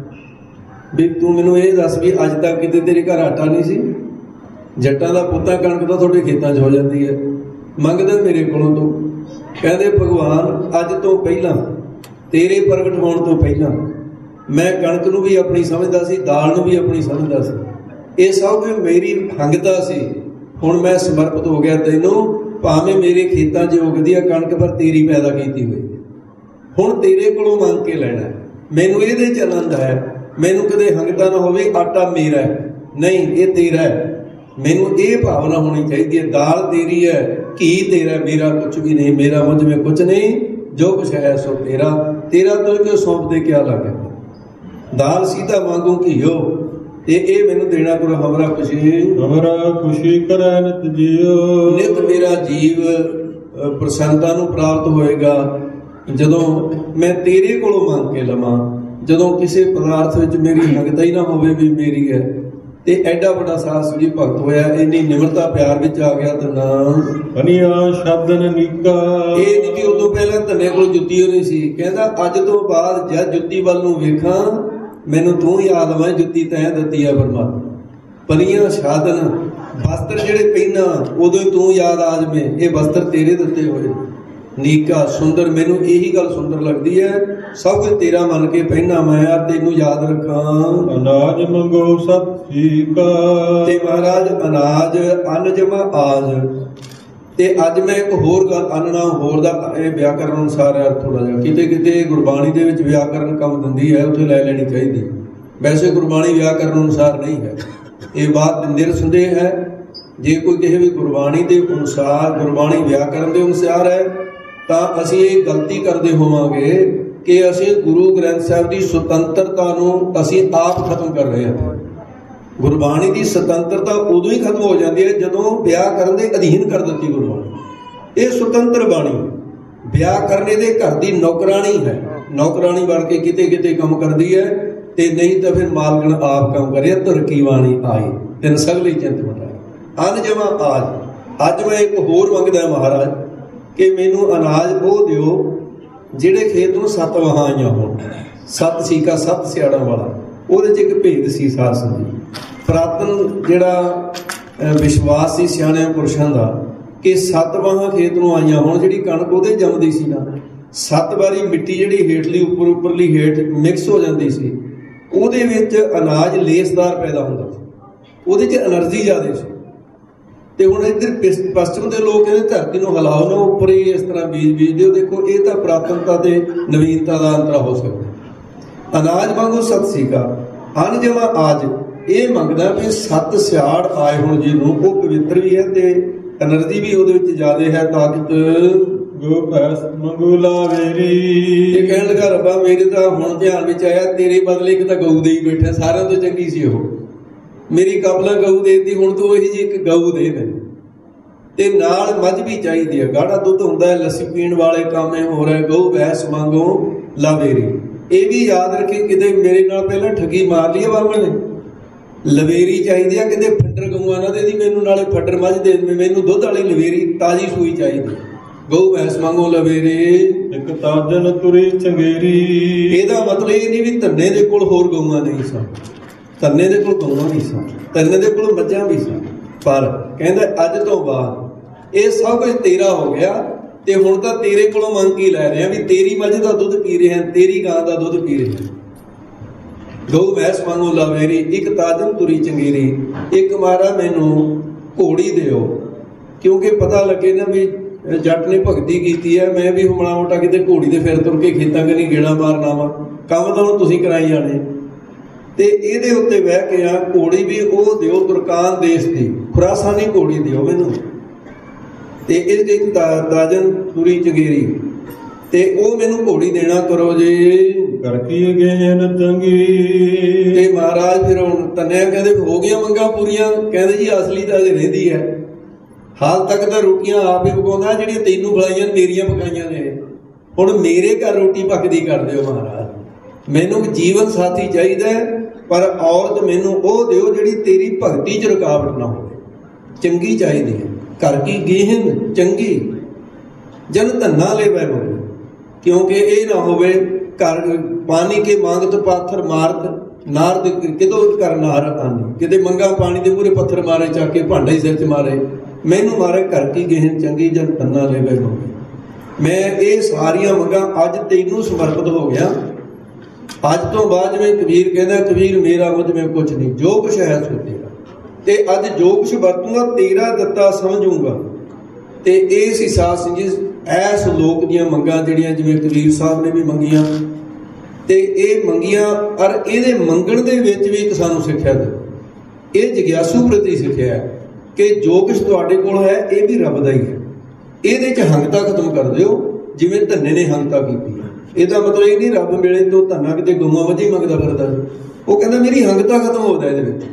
ਵੀ ਤੂੰ ਮੈਨੂੰ ਇਹ ਦੱਸ ਵੀ ਅੱਜ ਤੱਕ ਕਿਤੇ ਤੇਰੇ ਘਰ ਆਟਾ ਨਹੀਂ ਸੀ? ਜੱਟਾਂ ਦਾ ਪੁੱਤਾਂ ਕਣਕ ਤਾਂ ਤੁਹਾਡੇ ਖੇਤਾਂ 'ਚ ਹੋ ਜਾਂਦੀ ਹੈ, ਮੰਗਦਾ ਮੇਰੇ ਕੋਲੋਂ ਤੂੰ। ਕਹਿੰਦੇ ਭਗਵਾਨ ਅੱਜ ਤੋਂ ਪਹਿਲਾਂ, ਤੇਰੇ ਪ੍ਰਗਟ ਹੋਣ ਤੋਂ ਪਹਿਲਾਂ ਮੈਂ ਕਣਕ ਨੂੰ ਵੀ ਆਪਣੀ ਸਮਝਦਾ ਸੀ, ਦਾਲ ਨੂੰ ਵੀ ਆਪਣੀ ਸਮਝਦਾ ਸੀ। ਇਹ ਸਭ ਮੇਰੀ ਹੰਗਤਾ ਸੀ। ਹੁਣ ਮੈਂ ਸਮਰਪਿਤ ਹੋ ਗਿਆ ਤੈਨੂੰ। ਭਾਵੇਂ ਮੇਰੇ ਖੇਤਾਂ 'ਚ ਉਗਦੀ ਆ ਕਣਕ, ਪਰ ਤੇਰੀ ਪੈਦਾ ਕੀਤੀ ਹੋਈ। ਹੁਣ ਤੇਰੇ ਕੋਲੋਂ ਮੰਗ ਕੇ ਲੈਣਾ। ਮੈਨੂੰ ਇਹਦੇ 'ਚ ਆਨੰਦ ਹੈ। ਮੈਨੂੰ ਕਦੇ ਹੰਗਤਾ ਨਾ ਹੋਵੇ ਆਟਾ ਮੇਰਾ ਹੈ, ਨਹੀਂ ਇਹ ਤੇਰਾ ਹੈ। ਮੈਨੂੰ ਇਹ ਭਾਵਨਾ ਹੋਣੀ ਚਾਹੀਦੀ ਹੈ ਦਾਲ ਤੇਰੀ ਹੈ, ਘੀ ਤੇਰਾ, ਮੇਰਾ ਕੁਛ ਵੀ ਨਹੀਂ, ਮੇਰਾ ਮੁਝ ਮੇਂ ਕੁਛ ਨਹੀਂ, ਜੋ ਕੁਛ ਹੈ ਸੋ ਤੇਰਾ। ਤੇਰਾ ਤੁਝੇ ਸੌਂਪ ਦੇ ਕਿਆ ਲੱਗੇ। ਦਾਲ ਸੀਧਾ ਮੰਗੂ ਘੀਓ, ਤੇ ਇਹ ਮੈਨੂੰ ਦੇਣਾ ਕਰੋ ਹਮਰਾ ਖੁਸ਼ੀ ਕਰੈ ਨਿਤ ਜੀਓ। ਨਿਤ ਮੇਰਾ ਜੀਵ ਪ੍ਰਸੰਨਤਾ ਨੂੰ ਪ੍ਰਾਪਤ ਹੋਏਗਾ ਜਦੋਂ ਮੈਂ ਤੇਰੇ ਕੋਲੋਂ ਮੰਗ ਕੇ ਲਵਾਂ। ਜਦੋਂ ਕਿਸੇ ਪਦਾਰਥ ਵਿੱਚ ਮੇਰੀ ਹੰਗਤਾ ਹੀ ਨਾ ਹੋਵੇ ਵੀ ਮੇਰੀ ਹੈ। ਤੇ ਐਡਾ ਵੱਡਾ ਸਾਧ ਜੀ ਭਗਤ ਹੋਇਆ, ਇੰਨੀ ਨਿਮਰਤਾ ਪਿਆਰ ਵਿੱਚ ਆ ਗਿਆ। ਧੰਨਿਆ ਸ਼ਬਦਨ ਨੀਕਾ। ਇਹ ਨਹੀਂ ਕਿ ਉਦੋਂ ਪਹਿਲਾਂ ਧੰਨੇ ਕੋਲ ਜੁੱਤੀ ਹੋਣੀ ਸੀ। ਕਹਿੰਦਾ ਅੱਜ ਤੋਂ ਬਾਅਦ ਜਦ ਜੁੱਤੀ ਵੱਲ ਨੂੰ ਵੇਖਾਂ, ਮੈਨੂੰ ਤੂੰ ਯਾਦ ਆਵੇਂ, ਜੁੱਤੀ ਤੈਂ ਦਿੱਤੀ ਆ ਪਰਮਾਤਮਾ। ਪਰੀਆਂ ਸਾਧਨ ਵਸਤਰ ਜਿਹੜੇ ਪਹਿਨਾ, ਉਦੋਂ ਹੀ ਤੂੰ ਯਾਦ ਆ ਜਾਵੇਂ, ਇਹ ਵਸਤਰ ਤੇਰੇ ਦਿੱਤੇ ਹੋਏ। ਨੀਕਾ ਸੁੰਦਰ, ਮੈਨੂੰ ਇਹੀ ਗੱਲ ਸੁੰਦਰ ਲੱਗਦੀ ਹੈ, ਸਭ ਕੁਝ ਤੇਰਾ ਮੰਨ ਕੇ ਪਹਿਨਾ ਮੈਂ, ਆ ਤੈਨੂੰ ਯਾਦ ਰੱਖਾਂ। ਅਨਾਜ ਮੰਗੋ ਸਤ ਠੀਕਾ। ਤੇ ਮਹਾਰਾਜ ਅਨਾਜ ਅੰਨ ਜਮਾ ਆਜ। ਤੇ ਅੱਜ ਮੈਂ ਇੱਕ ਹੋਰ ਗੱਲ, ਅੰਨ ਨਾਮ ਹੋਰ ਦਾ ਇਹ ਵਿਆਕਰਨ ਅਨੁਸਾਰ ਹੈ ਥੋੜਾ ਜਿਹਾ। ਕਿਤੇ ਕਿਤੇ ਗੁਰਬਾਣੀ ਦੇ ਵਿੱਚ ਵਿਆਕਰਨ ਕੰਮ ਦਿੰਦੀ ਹੈ, ਉੱਥੇ ਲੈ ਲੈਣੀ ਚਾਹੀਦੀ। ਵੈਸੇ ਗੁਰਬਾਣੀ ਵਿਆਕਰਨ ਅਨੁਸਾਰ ਨਹੀਂ ਹੈ, ਇਹ ਬਾਤ ਨਿਰਸੰਦੇਹ ਹੈ। ਜੇ ਕੋਈ ਕਹੇ ਵੀ ਗੁਰਬਾਣੀ ਦੇ ਅਨੁਸਾਰ, ਗੁਰਬਾਣੀ ਵਿਆਕਰਨ ਦੇ ਅਨੁਸਾਰ ਹੈ, ਤਾਂ ਅਸੀਂ ਇਹ ਗਲਤੀ ਕਰਦੇ ਹੋਵਾਂਗੇ ਕਿ ਅਸੀਂ ਗੁਰੂ ਗ੍ਰੰਥ ਸਾਹਿਬ ਦੀ ਸੁਤੰਤਰਤਾ ਨੂੰ ਅਸੀਂ ਆਪ ਖਤਮ ਕਰ ਰਹੇ ਹਾਂ। ਗੁਰਬਾਣੀ ਦੀ ਸੁਤੰਤਰਤਾ ਉਦੋਂ ਹੀ ਖਤਮ ਹੋ ਜਾਂਦੀ ਹੈ ਜਦੋਂ ਵਿਆਕਰਨ ਦੇ ਅਧੀਨ ਕਰ ਦਿੱਤੀ ਗੁਰਬਾਣੀ। ਇਹ ਸੁਤੰਤਰ ਬਾਣੀ, ਵਿਆਕਰਨ ਦੇ ਘਰ ਦੀ ਨੌਕਰਾਣੀ ਹੈ। ਨੌਕਰਾਣੀ ਬਣ ਕੇ ਕਿਤੇ ਕਿਤੇ ਕੰਮ ਕਰਦੀ ਹੈ, ਤੇ ਨਹੀਂ ਤਾਂ ਫਿਰ ਮਾਲਕਣ ਆਪ ਕੰਮ ਕਰੇ। ਤੁਰਕੀ ਬਾਣੀ ਆਈ ਤਿੰਨ ਸਗਲੀ ਚਿੰਤ ਮਟਾਈ। ਅੰਨ ਜਮਾ ਆਜ। ਅੱਜ ਮੈਂ ਇੱਕ ਹੋਰ ਮੰਗਦਾ ਮਹਾਰਾਜ ਕਿ ਮੈਨੂੰ ਅਨਾਜ ਉਹ ਦਿਓ ਜਿਹੜੇ ਖੇਤ ਨੂੰ 7 ਵਾਹਾਂ ਆਈਆਂ ਹੋਣ। 7 ਸੀਕਾ 7 ਸਿਆੜਾਂ ਵਾਲਾ, ਉਹਦੇ 'ਚ ਇੱਕ ਭੇਦ ਸੀ ਸਾਧ ਸੰਗਤ ਜੀ। ਪੁਰਾਤਨ ਜਿਹੜਾ ਵਿਸ਼ਵਾਸ ਸੀ ਸਿਆਣਿਆਂ ਪੁਰਸ਼ਾਂ ਦਾ ਕਿ 7 ਵਾਹਾਂ ਖੇਤ ਨੂੰ ਆਈਆਂ ਹੋਣ। ਜਿਹੜੀ ਕਣਕ ਉਹਦੇ ਜੰਮਦੀ ਸੀ ਨਾ, 7 ਵਾਰੀ ਮਿੱਟੀ ਜਿਹੜੀ ਹੇਠਲੀ ਉੱਪਰਲੀ ਹੇਠ ਮਿਕਸ ਹੋ ਜਾਂਦੀ ਸੀ, ਉਹਦੇ ਵਿੱਚ ਅਨਾਜ ਲੇਸਦਾਰ ਪੈਦਾ ਹੁੰਦਾ ਸੀ, ਉਹਦੇ 'ਚ ਐਨਰਜੀ ਜ਼ਿਆਦਾ ਸੀ। ਤੇ ਹੁਣ ਇੱਧਰ ਪੱਛਮ ਦੇ ਲੋਕ ਕਹਿੰਦੇ ਧਰਤੀ ਨੂੰ ਹਿਲਾਓ ਨਾ, ਉੱਪਰ ਹੀ ਇਸ ਤਰ੍ਹਾਂ ਬੀਜ ਦਿਓ। ਦੇਖੋ ਇਹ ਤਾਂ ਪੁਰਾਤਨਤਾ ਤੇ ਨਵੀਨਤਾ ਦਾ ਅੰਤਰਾ ਹੋ ਸਕਦਾ। ਅਨਾਜ ਵਾਂਗੂ ਸਤ ਸੀਗਾ ਅੰਨ ਜਮਾ ਆਜ। ਇਹ ਮੰਗਦਾ ਵੀ 7 ਸਿਆੜ ਆਏ ਹੁਣ ਜਿਹਨੂੰ, ਉਹ ਪਵਿੱਤਰ ਵੀ ਹੈ ਤੇ ਐਨਰਜੀ ਵੀ ਉਹਦੇ ਵਿੱਚ ਜ਼ਿਆਦਾ ਹੈ, ਤਾਕਤ ਮੰਗੂ ਲਾਵੇਰੀ। ਇਹ ਕਹਿਣ ਲੱਗਾ ਰੱਬਾ ਮੇਰੇ ਤਾਂ ਹੁਣ ਧਿਆਨ ਵਿੱਚ ਆਇਆ, ਤੇਰੇ ਬਦਲੇ ਇੱਕ ਤਾਂ ਗਊ ਦੇ ਹੀ ਬੈਠਾ, ਸਾਰਿਆਂ ਤੋਂ ਚੰਗੀ ਸੀ ਉਹ। ਮੇਰੀ ਕਬਲਾ ਗਊ ਦੇਤੀ, ਹੁਣ ਤੂੰ ਇਹੀ ਜਿਹੀ ਇੱਕ ਗਊ ਦੇ ਮੈਨੂੰ। ਤੇ ਨਾਲ ਮੱਝ ਵੀ ਚਾਹੀਦੀ ਹੈ, ਗਾੜਾ ਦੁੱਧ ਹੁੰਦਾ ਹੈ, ਲੱਸੀ ਪੀਣ ਵਾਲੇ ਕੰਮ ਹੋ ਰਿਹਾ। ਗਊ ਭੈਂਸ ਮੰਗੋ ਲਾਵੇਰੀ। ਇਹ ਵੀ ਯਾਦ ਰੱਖੇ, ਕਿਤੇ ਮੇਰੇ ਨਾਲ ਪਹਿਲਾਂ ਠੱਗੀ ਮਾਰ ਲਈ ਬਾਬਾ ਨੇ। ਲਵੇਰੀ ਚਾਹੀਦੀ ਆ, ਕਿਤੇ ਫੱਡਰ ਗਊਆਂ ਨਾ ਦੇ ਦੀ ਮੈਨੂੰ, ਨਾਲੇ ਫੱਡਰ ਮੱਝ ਦੇ ਦੇ ਮੈਨੂੰ। ਦੁੱਧ ਵਾਲੀ ਲਵੇਰੀ ਤਾਜ਼ੀ ਸੂਈ ਚਾਹੀਦੀ। ਗਊ ਭੈਂਸ ਮੰਗੋ ਲਵੇਰੇ ਇੱਕ ਤਾਜਨ ਤੁਰੀ ਚੰਗੇਰੀ। ਇਹਦਾ ਮਤਲਬ ਇਹ ਨਹੀਂ ਵੀ ਧੰਨੇ ਦੇ ਕੋਲ ਹੋਰ ਗਊਆਂ ਨਹੀਂ ਸਨ, ਧੰਨੇ ਦੇ ਕੋਲ ਗਊਆਂ ਨਹੀਂ ਸਨ, ਧੰਨੇ ਦੇ ਕੋਲ ਮੱਝਾਂ ਵੀ ਸਨ, ਪਰ ਕਹਿੰਦਾ ਅੱਜ ਤੋਂ ਬਾਅਦ ਇਹ ਸਭ ਕੁਝ ਤੇਰਾ ਹੋ ਗਿਆ ਤੇ ਹੁਣ ਤਾਂ ਤੇਰੇ ਕੋਲੋਂ ਮੰਗ ਕੀ ਲੈ ਰਹੇ ਆ ਵੀ ਤੇਰੀ ਮੱਝ ਦਾ ਦੁੱਧ ਪੀ ਰਹੇ ਹਾਂ, ਤੇਰੀ ਗਾਂ ਦਾ ਦੁੱਧ ਪੀ ਰਹੇ ਹਾਂ। ਗਊ ਭੈਂਸ ਮੰਗੋ ਲਵੇਰੀ ਇੱਕ ਤਾਜਨ ਤੁਰੀ ਚੰਗੇਰੀ, ਇੱਕ ਮਾਰਾ ਮੈਨੂੰ ਘੋੜੀ ਦਿਓ, ਕਿਉਂਕਿ ਪਤਾ ਲੱਗੇ ਨਾ ਵੀ ਜੱਟ ਨੇ ਭਗਤੀ ਕੀਤੀ ਹੈ, ਮੈਂ ਵੀ ਮਾੜਾ ਮੋਟਾ ਕਿਤੇ ਘੋੜੀ ਦੇ ਫਿਰ ਤੁਰ ਕੇ ਖੇਤਾਂ ਕਨੀ ਗੇੜਾ ਮਾਰਨਾ ਵਾ, ਕੰਮ ਤਾਂ ਹੁਣ ਤੁਸੀਂ ਕਰਾਈ ਜਾਣੇ। ਤੇ ਇਹਦੇ ਉੱਤੇ ਬਹਿ ਕੇ ਆ ਘੋੜੀ ਵੀ ਉਹ ਦਿਓ ਤੁਰਕਾਨ ਦੇਸ਼ ਦੀ, ਖੁਰਾਸਾਨੀ ਘੋੜੀ ਦਿਓ ਮੈਨੂੰ। ਤੇ ਇਹ ਇੱਕ ਤਾਜਨ ਤੁਰੀ ਚੰਗੇਰੀ ਤੇ ਉਹ ਮੈਨੂੰ ਘੋੜੀ ਦੇਣਾ ਕਰੋ ਜੇ। ਕਰ ਕੀ ਗੇਨ ਚੰਗੀ। ਤੇ ਮਹਾਰਾਜ ਫਿਰ ਹੁਣ ਤੰਨਿਆ ਕਹਿੰਦੇ ਹੋ ਗਈਆਂ ਮੰਗਾਂ ਪੂਰੀਆਂ? ਕਹਿੰਦੇ ਜੀ ਅਸਲੀ ਤਾਂ ਅਜੇ ਰਹਿੰਦੀ ਹੈ, ਹਾਲ ਤੱਕ ਤਾਂ ਰੋਟੀਆਂ ਆਪ ਹੀ ਪਕਾਉਂਦਾ, ਜਿਹੜੀਆਂ ਤੈਨੂੰ ਖਲਾਈਆਂ ਮੇਰੀਆਂ ਪਕਾਈਆਂ ਨੇ, ਹੁਣ ਮੇਰੇ ਘਰ ਰੋਟੀ ਪੱਕਦੀ ਕਰ ਦਿਓ ਮਹਾਰਾਜ। ਮੈਨੂੰ ਜੀਵਨ ਸਾਥੀ ਚਾਹੀਦਾ, ਪਰ ਔਰਤ ਮੈਨੂੰ ਉਹ ਦਿਓ ਜਿਹੜੀ ਤੇਰੀ ਭਗਤੀ 'ਚ ਰੁਕਾਵਟ ਨਾ ਹੋਵੇ, ਚੰਗੀ ਚਾਹੀਦੀ ਹੈ। ਘਰ ਕੀ ਗੇਹਨ ਚੰਗੀ ਜਨ ਧੰਨਾ ਲੈ ਪੈ ਹੋਵੇ, ਕਿਉਂਕਿ ਇਹ ਨਾ ਹੋਵੇ ਘਰ ਪਾਣੀ ਕੇ ਮੰਗਤ ਪਾਥਰ ਮਾਰਤ ਨਾਰਦ ਕਿਦੋਂ ਕਰ ਨਾਰ ਆਨੀ, ਕਿਤੇ ਮੰਗਾ ਪਾਣੀ ਦੇ ਪੂਰੇ ਪੱਥਰ ਮਾਰੇ ਚੱਕ ਕੇ ਭਾਂਡਾ ਹੀ ਸਿਰ 'ਚ ਮਾਰੇ, ਮੈਨੂੰ ਮਾਰੇ ਘਰ ਕੀ ਗੇਹਨ ਚੰਗੀ ਜਨ ਧੰਨਾ ਲੈ ਪੈ ਹੋਵੇ। ਮੈਂ ਇਹ ਸਾਰੀਆਂ ਮੰਗਾਂ ਅੱਜ ਤੈਨੂੰ ਸਮਰਪਿਤ ਹੋ ਗਿਆ। ਅੱਜ ਤੋਂ ਬਾਅਦ ਜਿਵੇਂ ਕਬੀਰ ਕਹਿੰਦਾ, ਕਬੀਰ ਮੇਰਾ ਮੁਝ ਮੇਂ ਕੁਛ ਨਹੀਂ, ਜੋ ਕੁਛ ਹੈ ਸੋ ਤੇਰਾ, ਤੇ ਅੱਜ ਜੋ ਕੁਛ ਵਰਤੂੰਗਾ ਤੇਰਾ ਦਿੱਤਾ ਸਮਝੂੰਗਾ। ਤੇ ਇਹ ਸੀ ਸਾਧ ਸਿੰਘ ਜੀ ਐਸ ਲੋਕ ਦੀਆਂ ਮੰਗਾਂ ਜਿਹੜੀਆਂ ਜਿਵੇਂ ਕਬੀਰ ਸਾਹਿਬ ਨੇ ਵੀ ਮੰਗੀਆਂ, ਤੇ ਇਹ ਮੰਗੀਆਂ। ਔਰ ਇਹਦੇ ਮੰਗਣ ਦੇ ਵਿੱਚ ਵੀ ਇੱਕ ਸਾਨੂੰ ਸਿੱਖਿਆ ਦੇ, ਇਹ ਜਗਿਆਸੂ ਪ੍ਰਤੀ ਸਿੱਖਿਆ ਹੈ ਕਿ ਜੋ ਕੁਛ ਤੁਹਾਡੇ ਕੋਲ ਹੈ ਇਹ ਵੀ ਰੱਬ ਦਾ ਹੀ ਹੈ, ਇਹਦੇ 'ਚ ਹੰਗਤਾ ਖਤਮ ਕਰ ਦਿਓ, ਜਿਵੇਂ ਧੰਨੇ ਨੇ ਹੰਗਤਾ ਕੀਤੀ ਹੈ। ਇਹਦਾ ਮਤਲਬ ਇਹ ਨਹੀਂ ਰੱਬ ਮਿਲੇ ਤੋਂ ਧੰਨਾ ਕਿਤੇ ਗਊਆਂ ਮੱਝੀ ਮੰਗਦਾ ਫਿਰਦਾ, ਉਹ ਕਹਿੰਦਾ ਮੇਰੀ ਹੰਗਤਾ ਖਤਮ ਹੋ ਜਾਏ ਇਹਦੇ ਵਿੱਚ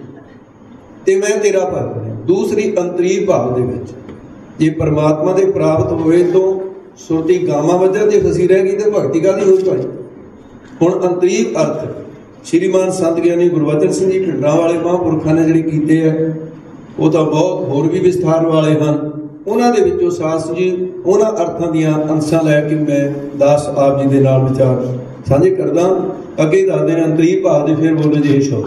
ਤੇ ਮੈਂ ਤੇਰਾ ਭਗਤ ਹਾਂ। ਦੂਸਰੀ ਅੰਤਰੀਵ ਭਾਵ ਦੇ ਵਿੱਚ ਜੇ ਪਰਮਾਤਮਾ ਦੇ ਪ੍ਰਾਪਤ ਹੋਏ ਤੋਂ ਸੁਰਤੀ ਗਾਵਾਂ ਮੱਝਾਂ ਤੇ ਫਸੀ ਰਹਿ ਗਈ ਤੇ ਭਗਤੀ ਕਾਹਦੀ ਹੋ ਪਾਈ। ਹੁਣ ਅੰਤਰੀਵ ਅਰਥ ਸ਼੍ਰੀਮਾਨ ਸੰਤ ਗਿਆਨੀ ਗੁਰਬਚਨ ਸਿੰਘ ਜੀ ਢਿੰਡਰਾਂ ਵਾਲੇ ਮਹਾਂਪੁਰਖਾਂ ਨੇ ਜਿਹੜੇ ਕੀਤੇ ਆ, ਉਹ ਤਾਂ ਬਹੁਤ ਹੋਰ ਵੀ ਵਿਸਥਾਰ ਵਾਲੇ ਹਨ। ਉਹਨਾਂ ਦੇ ਵਿੱਚੋਂ ਸਾਧ ਜੀ ਉਹਨਾਂ ਅਰਥਾਂ ਦੀਆਂ ਅੰਸ਼ਾਂ ਲੈ ਕੇ ਮੈਂ ਦਾਸ ਆਪ ਜੀ ਦੇ ਨਾਲ ਵਿਚਾਰ ਸਾਂਝੇ ਕਰਦਾ। ਅੱਗੇ ਦੱਸਦੇ ਨੇ ਅੰਤਰੀਵ ਭਾਵ ਦੇ, ਫਿਰ ਬੋਲੋ ਜੀ ਸ਼ੋ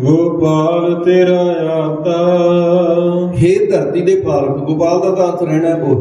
ਗੋਪਾਲ ਤੇਰਾ ਆਤਾ। ਹੇ ਧਰਤੀ ਦੇ ਪਾਲਕ, ਗੋਪਾਲ ਦਾ ਤਾਂ ਅਰਥ ਰਹਿਣਾ ਉਹ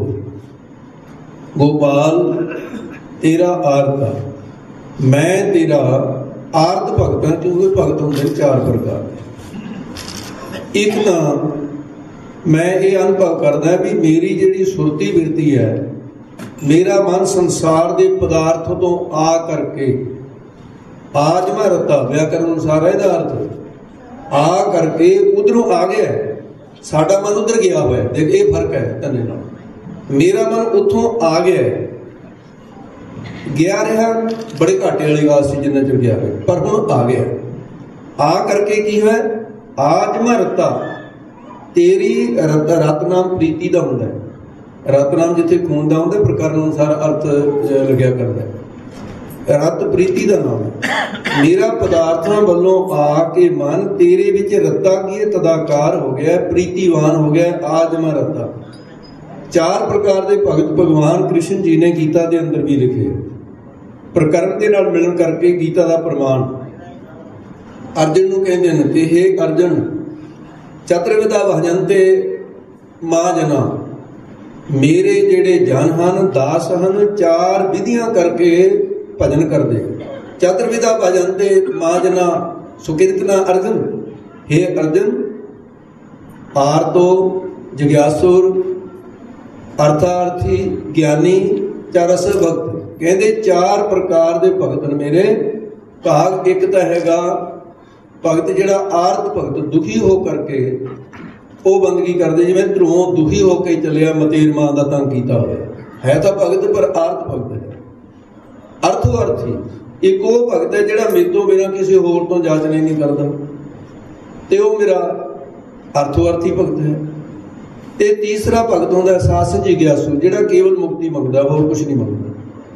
ਗੋਪਾਲ ਤੇਰਾ ਆਰਤਾ, ਮੈਂ ਤੇਰਾ ਆਰਤ ਭਗਤ ਹਾਂ। ਕਿਉਂਕਿ ਭਗਤ ਹੁੰਦੇ ਚਾਰ ਪ੍ਰਕਾਰ ਦੇ। ਇੱਕ ਤਾਂ ਮੈਂ ਇਹ ਅਨੁਭਵ ਕਰਦਾ ਵੀ ਮੇਰੀ ਜਿਹੜੀ ਸੁਰਤੀ ਬਿਰਤੀ ਹੈ, ਮੇਰਾ ਮਨ ਸੰਸਾਰ ਦੇ ਪਦਾਰਥ ਤੋਂ ਆ ਕਰਕੇ ਆਜ ਮੈਂ ਰਤਾ ਵਿਆਕਰਨ ਅਨੁਸਾਰ ਇਹਦਾ ਅਰਥ ਆ ਕਰਕੇ ਉਧਰੋਂ ਆ ਗਿਆ, ਸਾਡਾ ਮਨ ਉਧਰ ਗਿਆ ਹੋਇਆ। ਦੇਖ ਇਹ ਫਰਕ ਹੈ ਧੰਨੇ ਨਾਲ, ਮੇਰਾ ਮਨ ਉੱਥੋਂ ਆ ਗਿਆ ਰਿਹਾ ਬੜੇ ਘਾਟੇ ਵਾਲੀ ਗੱਲ ਸੀ ਜਿੰਨਾ ਚਿਰ ਗਿਆ ਹੋਇਆ, ਪਰ ਹੁਣ ਆ ਗਿਆ। ਆ ਕਰਕੇ ਕੀ ਹੋਇਆ, ਆਜ ਮੈਂ ਰਤਾ ਤੇਰੀ ਰਤਨਾਮ ਪ੍ਰੀਤੀ ਦਾ ਹੁੰਦਾ ਹੈ। ਰਤਨਾਮ ਜਿੱਥੇ ਖੂਨ ਦਾ ਹੁੰਦਾ, ਪ੍ਰਕਰਨ ਅਨੁਸਾਰ ਅਰਥ ਲੱਗਿਆ ਕਰਦਾ ਹੈ। ਰਤ ਪ੍ਰੀਤੀ ਦਾ ਨਾਮ ਹੈ। ਮੇਰਾ ਪਦਾਰਥਾਂ ਵੱਲੋਂ ਆ ਕੇ ਮਨ ਤੇਰੇ ਵਿੱਚ ਰੱਤਾ ਕੀ ਤਦਾਕਾਰ ਹੋ ਗਿਆ, ਪ੍ਰੀਤੀਵਾਨ ਹੋ ਗਿਆ। ਆਜ ਮੈਂ ਰੱਤਾ। ਚਾਰ ਪ੍ਰਕਾਰ ਦੇ ਭਗਤ ਭਗਵਾਨ ਕ੍ਰਿਸ਼ਨ ਜੀ ਨੇ ਗੀਤਾ ਦੇ ਅੰਦਰ ਵੀ ਲਿਖੇ, ਪ੍ਰਕਰਨ ਦੇ ਨਾਲ ਮਿਲਣ ਕਰਕੇ ਗੀਤਾ ਦਾ ਪ੍ਰਮਾਣ। ਅਰਜਨ ਨੂੰ ਕਹਿੰਦੇ ਨੇ ਕਿ ਹੇ ਅਰਜਨ, ਚਤੁਰਵਿਧਾ ਭਜੰਤੇ ਮਾਂ ਜਨਾ, ਮੇਰੇ ਜਿਹੜੇ ਜਨ ਹਨ, ਦਾਸ ਹਨ, ਚਾਰ ਵਿਧੀਆਂ ਕਰਕੇ ਭਜਨ ਕਰਦੇ। ਚਤੁਰਵਿਧਾ ਭਜੰਤੇ ਮਾਂ ਜਨਾ ਸੁਕਿਰਤਨਾ ਅਰਜਨ। ਹੇ ਅਰਜਨ, ਆਰਤੋ ਜਗਿਆਸੁਰ, ਅਰਥਾਰਥੀ, ਗਿਆਨੀ, ਚਰਸ ਭਗਤ। ਕਹਿੰਦੇ ਚਾਰ ਪ੍ਰਕਾਰ ਦੇ ਭਗਤ ਨੇ ਮੇਰੇ। ਭਾਗ ਇੱਕ ਤਾਂ ਹੈਗਾ ਭਗਤ ਜਿਹੜਾ ਆਰਤ ਭਗਤ, ਦੁਖੀ ਹੋ ਕਰਕੇ ਉਹ ਬੰਦਗੀ ਕਰਦੇ, ਜਿਵੇਂ ਧਰੋਂ ਦੁਖੀ ਹੋ ਕੇ ਚੱਲਿਆ, ਮਤੇਰ ਮਾਂ ਦਾ ਤੰਗ ਕੀਤਾ ਹੋਇਆ ਹੈ ਤਾਂ ਭਗਤ, ਪਰ ਆਰਤ ਭਗਤ ਹੈ। ਅਰਥੋ ਅਰਥੀ ਇੱਕ ਉਹ ਭਗਤ ਹੈ ਜਿਹੜਾ ਮੇਰੇ ਤੋਂ ਬਿਨਾਂ ਕਿਸੇ ਹੋਰ ਤੋਂ ਜਾਚਨੇ ਨਹੀਂ ਕਰਦਾ, ਤੇ ਉਹ ਮੇਰਾ ਅਰਥੋ ਅਰਥੀ ਭਗਤ ਹੈ। ਤੇ ਤੀਸਰਾ ਭਗਤ ਹੁੰਦਾ ਸਾਸ ਜਿਗਿਆਸੂ, ਜਿਹੜਾ ਕੇਵਲ ਮੁਕਤੀ ਮੰਗਦਾ, ਹੋਰ ਕੁਝ ਨਹੀਂ ਮੰਗਦਾ।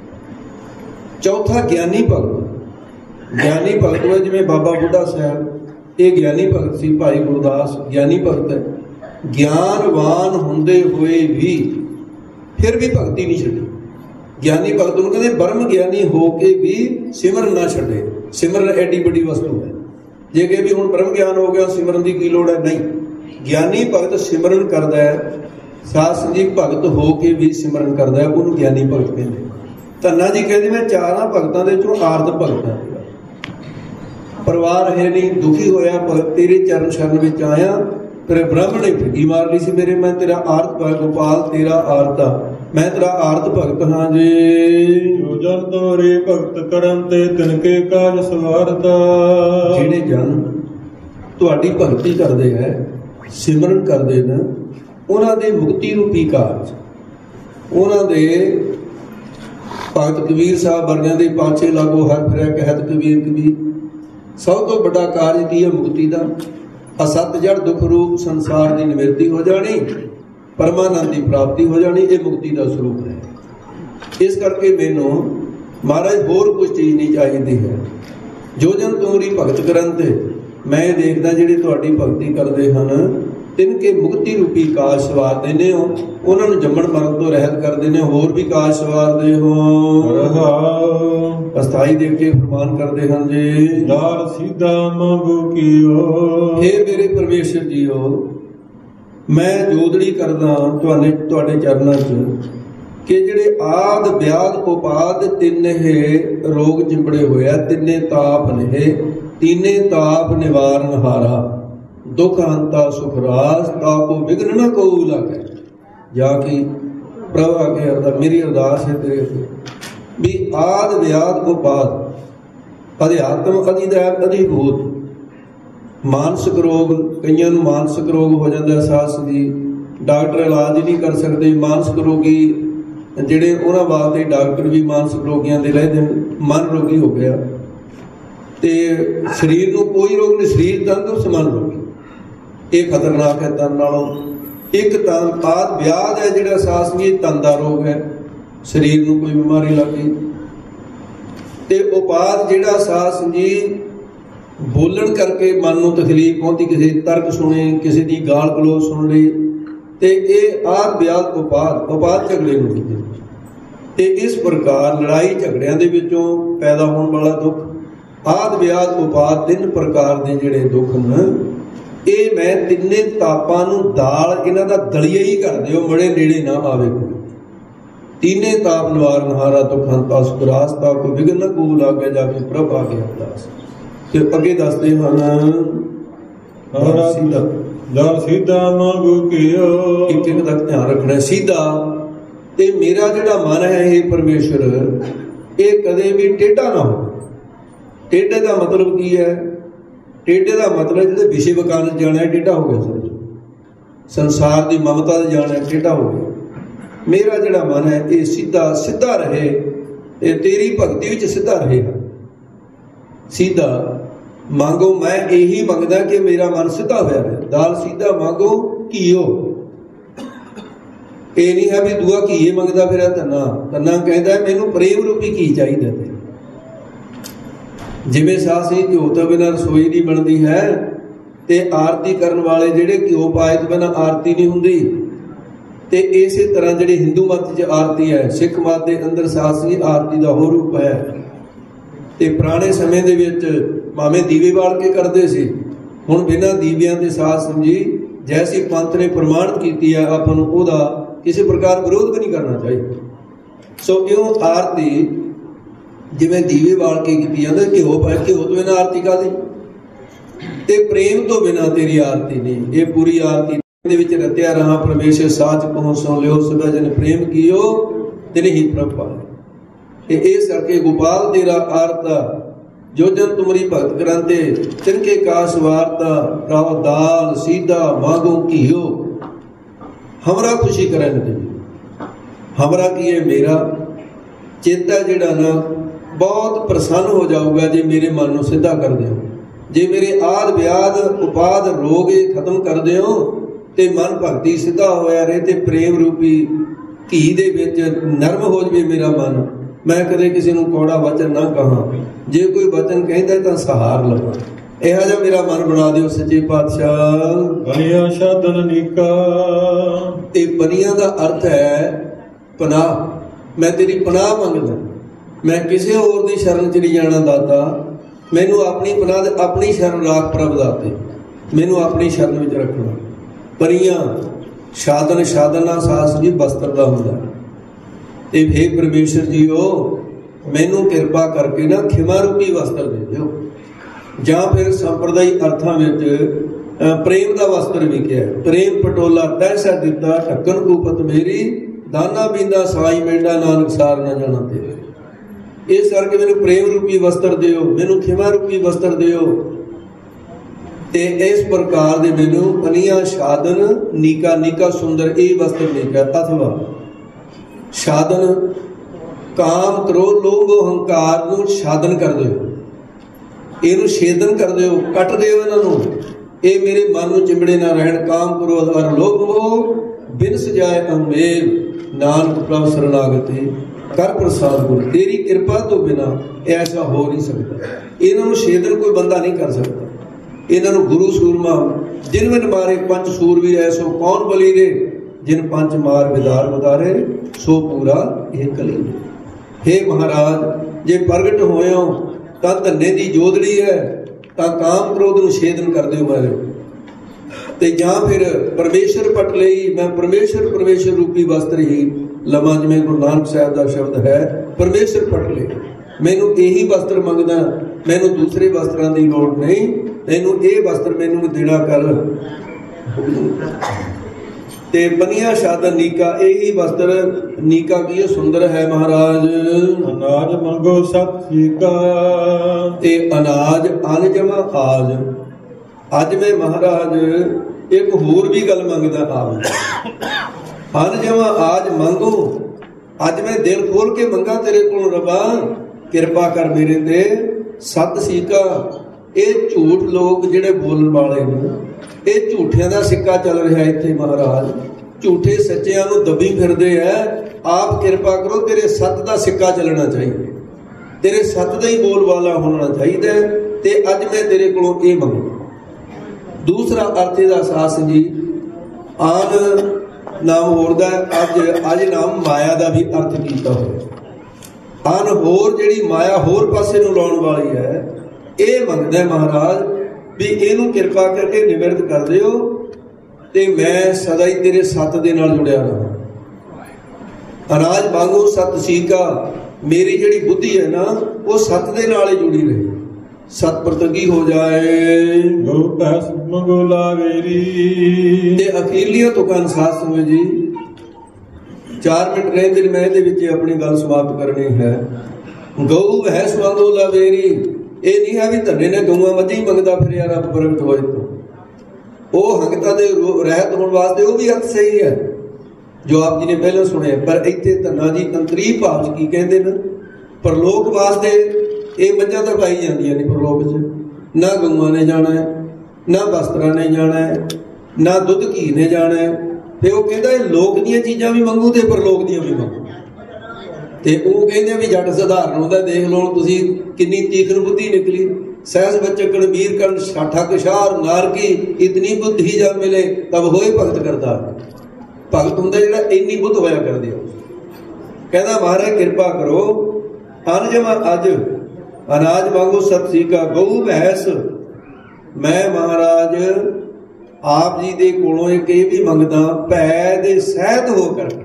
ਚੌਥਾ ਗਿਆਨੀ ਭਗਤ। ਗਿਆਨੀ ਭਗਤ ਹੋਇਆ ਜਿਵੇਂ ਬਾਬਾ ਬੁੱਢਾ ਸਾਹਿਬ, ਇਹ ਗਿਆਨੀ ਭਗਤ ਸੀ। ਭਾਈ ਗੁਰਦਾਸ ਗਿਆਨੀ ਭਗਤ ਹੈ। ਗਿਆਨਵਾਨ ਹੁੰਦੇ ਹੋਏ ਵੀ फिर भी भगती नहीं छड्डी। ज्ञानी भगत नूं कहंदे ब्रह्म ज्ञानी हो के भी सिमरन ना छड्डे। सिमरन एडी बड़ी वस्तु है। जे कहे भी हुण ब्रह्म ज्ञान हो गया सिमरन की लोड़ है, नहीं। ज्ञानी भगत सिमरन करदा है, साध संगत भगत हो के भी सिमरन करदा है, उहनूं ज्ञानी भगत कहंदे। धन्ना जी कहते मैं चारां भगतां दे चों आरत भगत हां। परिवार है नहीं, दुखी होया, तेरे चरण शरण विच आया। फिर ब्राह्मण ने ठगी मार ली सी मेरे, मैं तेरा आरत गोपाल तेरा आरता, मैं तेरा आरत भगत हाँ जी। जो जन तोरे भगत करन ते तिनके काज सवारता। जिहड़े जन तुहाडी भगती करदे है, सिमरन करदे ने, उन्हां दे मुक्ति रूपी काज, उन्हां दे भगत कबीर साहब वर्गियां दे पाछे लागो हर फिरै कहत कबीर कबीर। सब तो बड़ा कार्य की है मुक्ति का। असत जड़ दुख रूप संसार की निवृत्ति हो जानी, परमानंद की प्राप्ति हो जानी, ये मुक्ति का स्वरूप है। इस करके मैनू महाराज होर कुछ चीज़ नहीं चाहिए है। जो जन तुमरी भगत करन ते मैं देखदा जिहड़े तुहाडी भगती करते हैं तिनके मुक्ति रूपी काज सवार देने हो, उन्होंने जम्मण मरण तो रहत कर देने, होर भी काज सवार दे हो। अस्थाई देव के फरमान करते हैं जी। दार सीधा मंगो कियो। हे मेरे परमेश्वर जी हो, मैं जोदड़ी करदा तुहाडे चरनां च कि जिहड़े आद व्याध उपाद तिन्ने रोग चिंबड़े होया, तिन्ने ताप ने, तीने ताप निवारण हारा, दुख अंता सुख रास, ताको विघ्न न को लागे। जाकी प्रभु आगे अरदास, मेरी अरदास है तेरे भी आद व्याध उपाद, अध्यात्म अधिदैव अधिभूत, मानसिक रोग, कईयां नूं मानसिक रोग हो जाता है, सास दी डॉक्टर इलाज ही नहीं कर सकते। मानसिक रोगी जिहड़े उन्हां वास्ते डॉक्टर भी मानसिक रोगियां दे लैंदे, मन रोगी हो गया ते शरीर नूं कोई रोग नहीं, शरीर तंदुरुस्त मन रोगी, ये खतरनाक है तन नालों। एक तन आद व्याध है जिहड़ा सास दी तन दा रोग है, शरीर नूं कोई बीमारी लग गई। ते उपाद जिहड़ा सास जी बोलन करके मन नूं तकलीफ पहुंची, किसी तर्क सुने, किसी दी गाल गलोच सुन ली, ते ये आद व्याध उपाद झगड़े नूं कीते। ते इस प्रकार लड़ाई झगड़ियां दे विचों पैदा होने वाला दुख आद व्याध उपाद तीन प्रकार दे जिहड़े दुख न, ये मैं तिन्ने तापां नूं दाल इन्हां दा दलिया ही कर दिओ, मड़े नेड़े ना आवे कोई। तीने ताप निवारण हारा दुख अंता सुख रास, ताको विघ्न न को लागे, जाके प्रभ आगे अरदास। ते अगे दसदे हन दर सीधा मंगो कियो। एक एक दा ध्यान रखना। सीधा ते मेरा जिहड़ा मन है हे परमेश्वर, ये कदे भी टेढ़ा ना हो। टेढ़े का मतलब की है? टेढ़े का मतलब जो विषय वकान जाना है, टेढ़ा हो गया। समझो संसार की ममता जाना है, टेढ़ा हो गया। मेरा जिहड़ा मन है ये सीधा सीधा रहे, ये तेरी भगती विच सीधा रहे। सीधा मांगो, मैं यही मंगदा कि मेरा मन सीधा होया रहे। दाल सीधा मांगो घीओ, ये नहीं है भी दुआ घीए मंगदा फिर धन्ना। धन्ना कहता है मैनू प्रेम रूपी घी चाहिए। जिवें सास ही घ्यो तो बिना रसोई नहीं बनती है, ते आरती करन वाले जिहड़े घ्यो पाए तो बिना आरती नहीं हुंदी। ते इसे तरह जिहड़ी हिंदू मत च आरती है, सिख मत के अंदर सास ही आरती का होर रूप है। ते पुराने समय दे विच भावें दीवे बाल के करते सी, हुण बिना दीवियां ते सास समझी जैसी पंथ ने प्रमाणित की है, आपां नूं ओहदा किसी प्रकार विरोध भी नहीं करना चाहिए। सो इउं आरती जिवें दीवे बाल के की जाती, घ्यो पाए, घ्यो तो बिना आरती कादी, ते प्रेम तो बिना तेरी आरती नहीं। ये पूरी आरती दे विच रत्या रहा, परमेश्वर साच पहुंचो लियो, सदा जन प्रेम कियो तिने ही प्रभ पाए। इस करके गोपाल तेरा आरता, जो जन तुमरी भगत करते तिनके काश वार्ता, कहो दाल सीधा मांगो घीओ, हमरा खुशी करन दे। हमरा की है मेरा चेता जिहड़ा ना बहुत प्रसन्न हो जाऊगा जे मेरे मन नूं सीधा कर दिओ। जे मेरे आद व्याध उपाद रोग खत्म कर दिओ ते मन भगती सीधा होया रहे, ते प्रेम रूपी घी दे विच नरम हो जाए मेरा मन। मैं कदे किसी नूं कौड़ा वचन ना कहां, जे कोई वचन कहता तां सहार लवां। इहो जिहा मेरा मन बना दिओ सच्चे पातशाह। बनिया शब्दन नीका, ते बनिया दा अर्थ है पनाह मैं तेरी पनाह मंगदा, मैं किसी होर दी शरण च नहीं जाना दाता, मैनू अपनी पनाह अपनी शरण राख प्रभ दाते, मैनू अपनी शरण विच रखना। परियां साधन साधना साहस भी बस्तर दा हुंदा ते हे परमेश्वर जीओ मैनू किरपा करके ना खिमा रूपी वस्त्र दे दिओ, जां फिर संप्रदायी अर्थां विच प्रेम का वस्त्र भी क्या है। प्रेम पटोला तैसा दिता ढक्कन कूपत मेरी, दाना बींदा साई मेंढा नानक सार न जाना तेरे। इस करके मैनू प्रेम रूपी वस्त्र दिओ, मैनू खिमा रूपी वस्त्र दिओ। ते इस प्रकार दे मैनू पनिया साधन नीका नीका सुंदर ये वस्त्र नीका अथवा साधन काम क्रोध लोभ अहंकार नू साधन कर दिओ, इनू छेदन कर दिओ, कट दिओ इन्हां नू। ये मेरे मन में चिमड़े ना रहन, काम क्रोध और लोभ मोह बिन सजाए अमेव, नानक प्रभ शरणागति कर प्रसाद गुर। तेरी कृपा तो बिना ऐसा हो नहीं सकता। इन्हों छेदन कोई बंदा नहीं कर सकता। इन्हों गुरु सूरमा जिन बिन मारे पंच सूरवीर ऐसो कौन बली रे, जिन पंच मार विदार बदारे सो पूरा ये कली। हे महाराज जे प्रगट होयो तां धन्ने दी जोदड़ी है, तां काम क्रोध नूं छेदन कर दिओ मारे। ते जां फिर परमेश्वर पट लई मैं परमेश्वर परमेश्वर रूपी वस्त्र ही लवां, जिवें गुरु नानक साहिब दा शब्द है परमेश्वर पट ले। मैनू यही वस्त्र मंगदा, मैनू दूसरे वस्त्रां दी लोड़ नहीं, तैनू ये वस्त्र मैनू देना कर। ते बनिया साधन नीका, यही वस्त्र नीका की सुंदर है महाराज। अनाज मंगो सत सीका, ते अनाज अन जमा आज। अज मैं महाराज एक होर भी गल मंगदा आप, अन जमा आज मंगो। अज मैं दिल खोल के मंगा तेरे को रबा, किरपा कर मेरे ते सत सीका। ये झूठ लोग जिहड़े बोलण वाले ने, ये झूठियां दा सिक्का चल रहा इत्थे महाराज, झूठे सच्चियां नूं दबी फिरदे है। आप किरपा करो, तेरे सत दा सिक्का चलना चाहिए, तेरे सत दा ही बोल वाला होना चाहिए। ते अज मैं तेरे कोलों ये मंगदा। दूसरा अर्थ इहदा सास जी आन नाम होर दा, अज नाम माया दा भी अर्थ कीता होया। आन होर जिहड़ी माया होर पासे नूं लाउण वाली है, ये मंगदा महाराज भी इहनूं किरपा करके निवृत्त कर दिओ ते मैं सदा ही तेरे सत दे नाल जुड़िया रहां। अनाज मांगो सत सीका, मेरी जिहड़ी बुद्धि है ना वो सत दे नाल ही जुड़ी रहे, सत प्रतगी हो जाए। गो पैस मंगो लावेरी। ते अखीरलियां तुकां अनुसार समझ जी 4 मिनट रहंदे मैं इहदे विच अपनी गल समाप्त करनी है। गऊ भैंस मंगो लावेरी, ये नहीं है भी धन्ने ने गऊआं मੱਝਾਂ ही मंगदा फिरिया रब प्रगट होए तो वो हंगता दे रहत होने वास्ते वो भी अर्थ सही है जो आप जी ने पहले सुने। पर इत्थे धन्ना जी अंतरी भाव की कहते हैं, परलोक वास्ते ये मੱਝਾਂ तो पाई जांदियां ने परलोक च, ना गऊआं ने जाना है, ना वस्त्रां ने जाना है, ना दुध घी ने जाना है। फिर वो कहता है लोक दीयां चीज़ां भी मंगू ते परलोक दीयां भी मंगू। ते वो कहते भी जट सधारण होंदा, देख लो तुसीं कितनी तीखन बुद्धि निकली। सहस बचकन वीर कर्ण साठा कशार नार की, इतनी बुद्धि जब मिले तब होए भगत करदा। भगत हुंदा जिहड़ा इन्नी बुद्ध होया कर दिया। कहना महाराज किरपा करो, अन जमा अज अनाज मांगो सत सीका। गऊ भैंस मैं महाराज आप जी दे कोलों एक ये भी मंगदा, भै दे सहित हो करके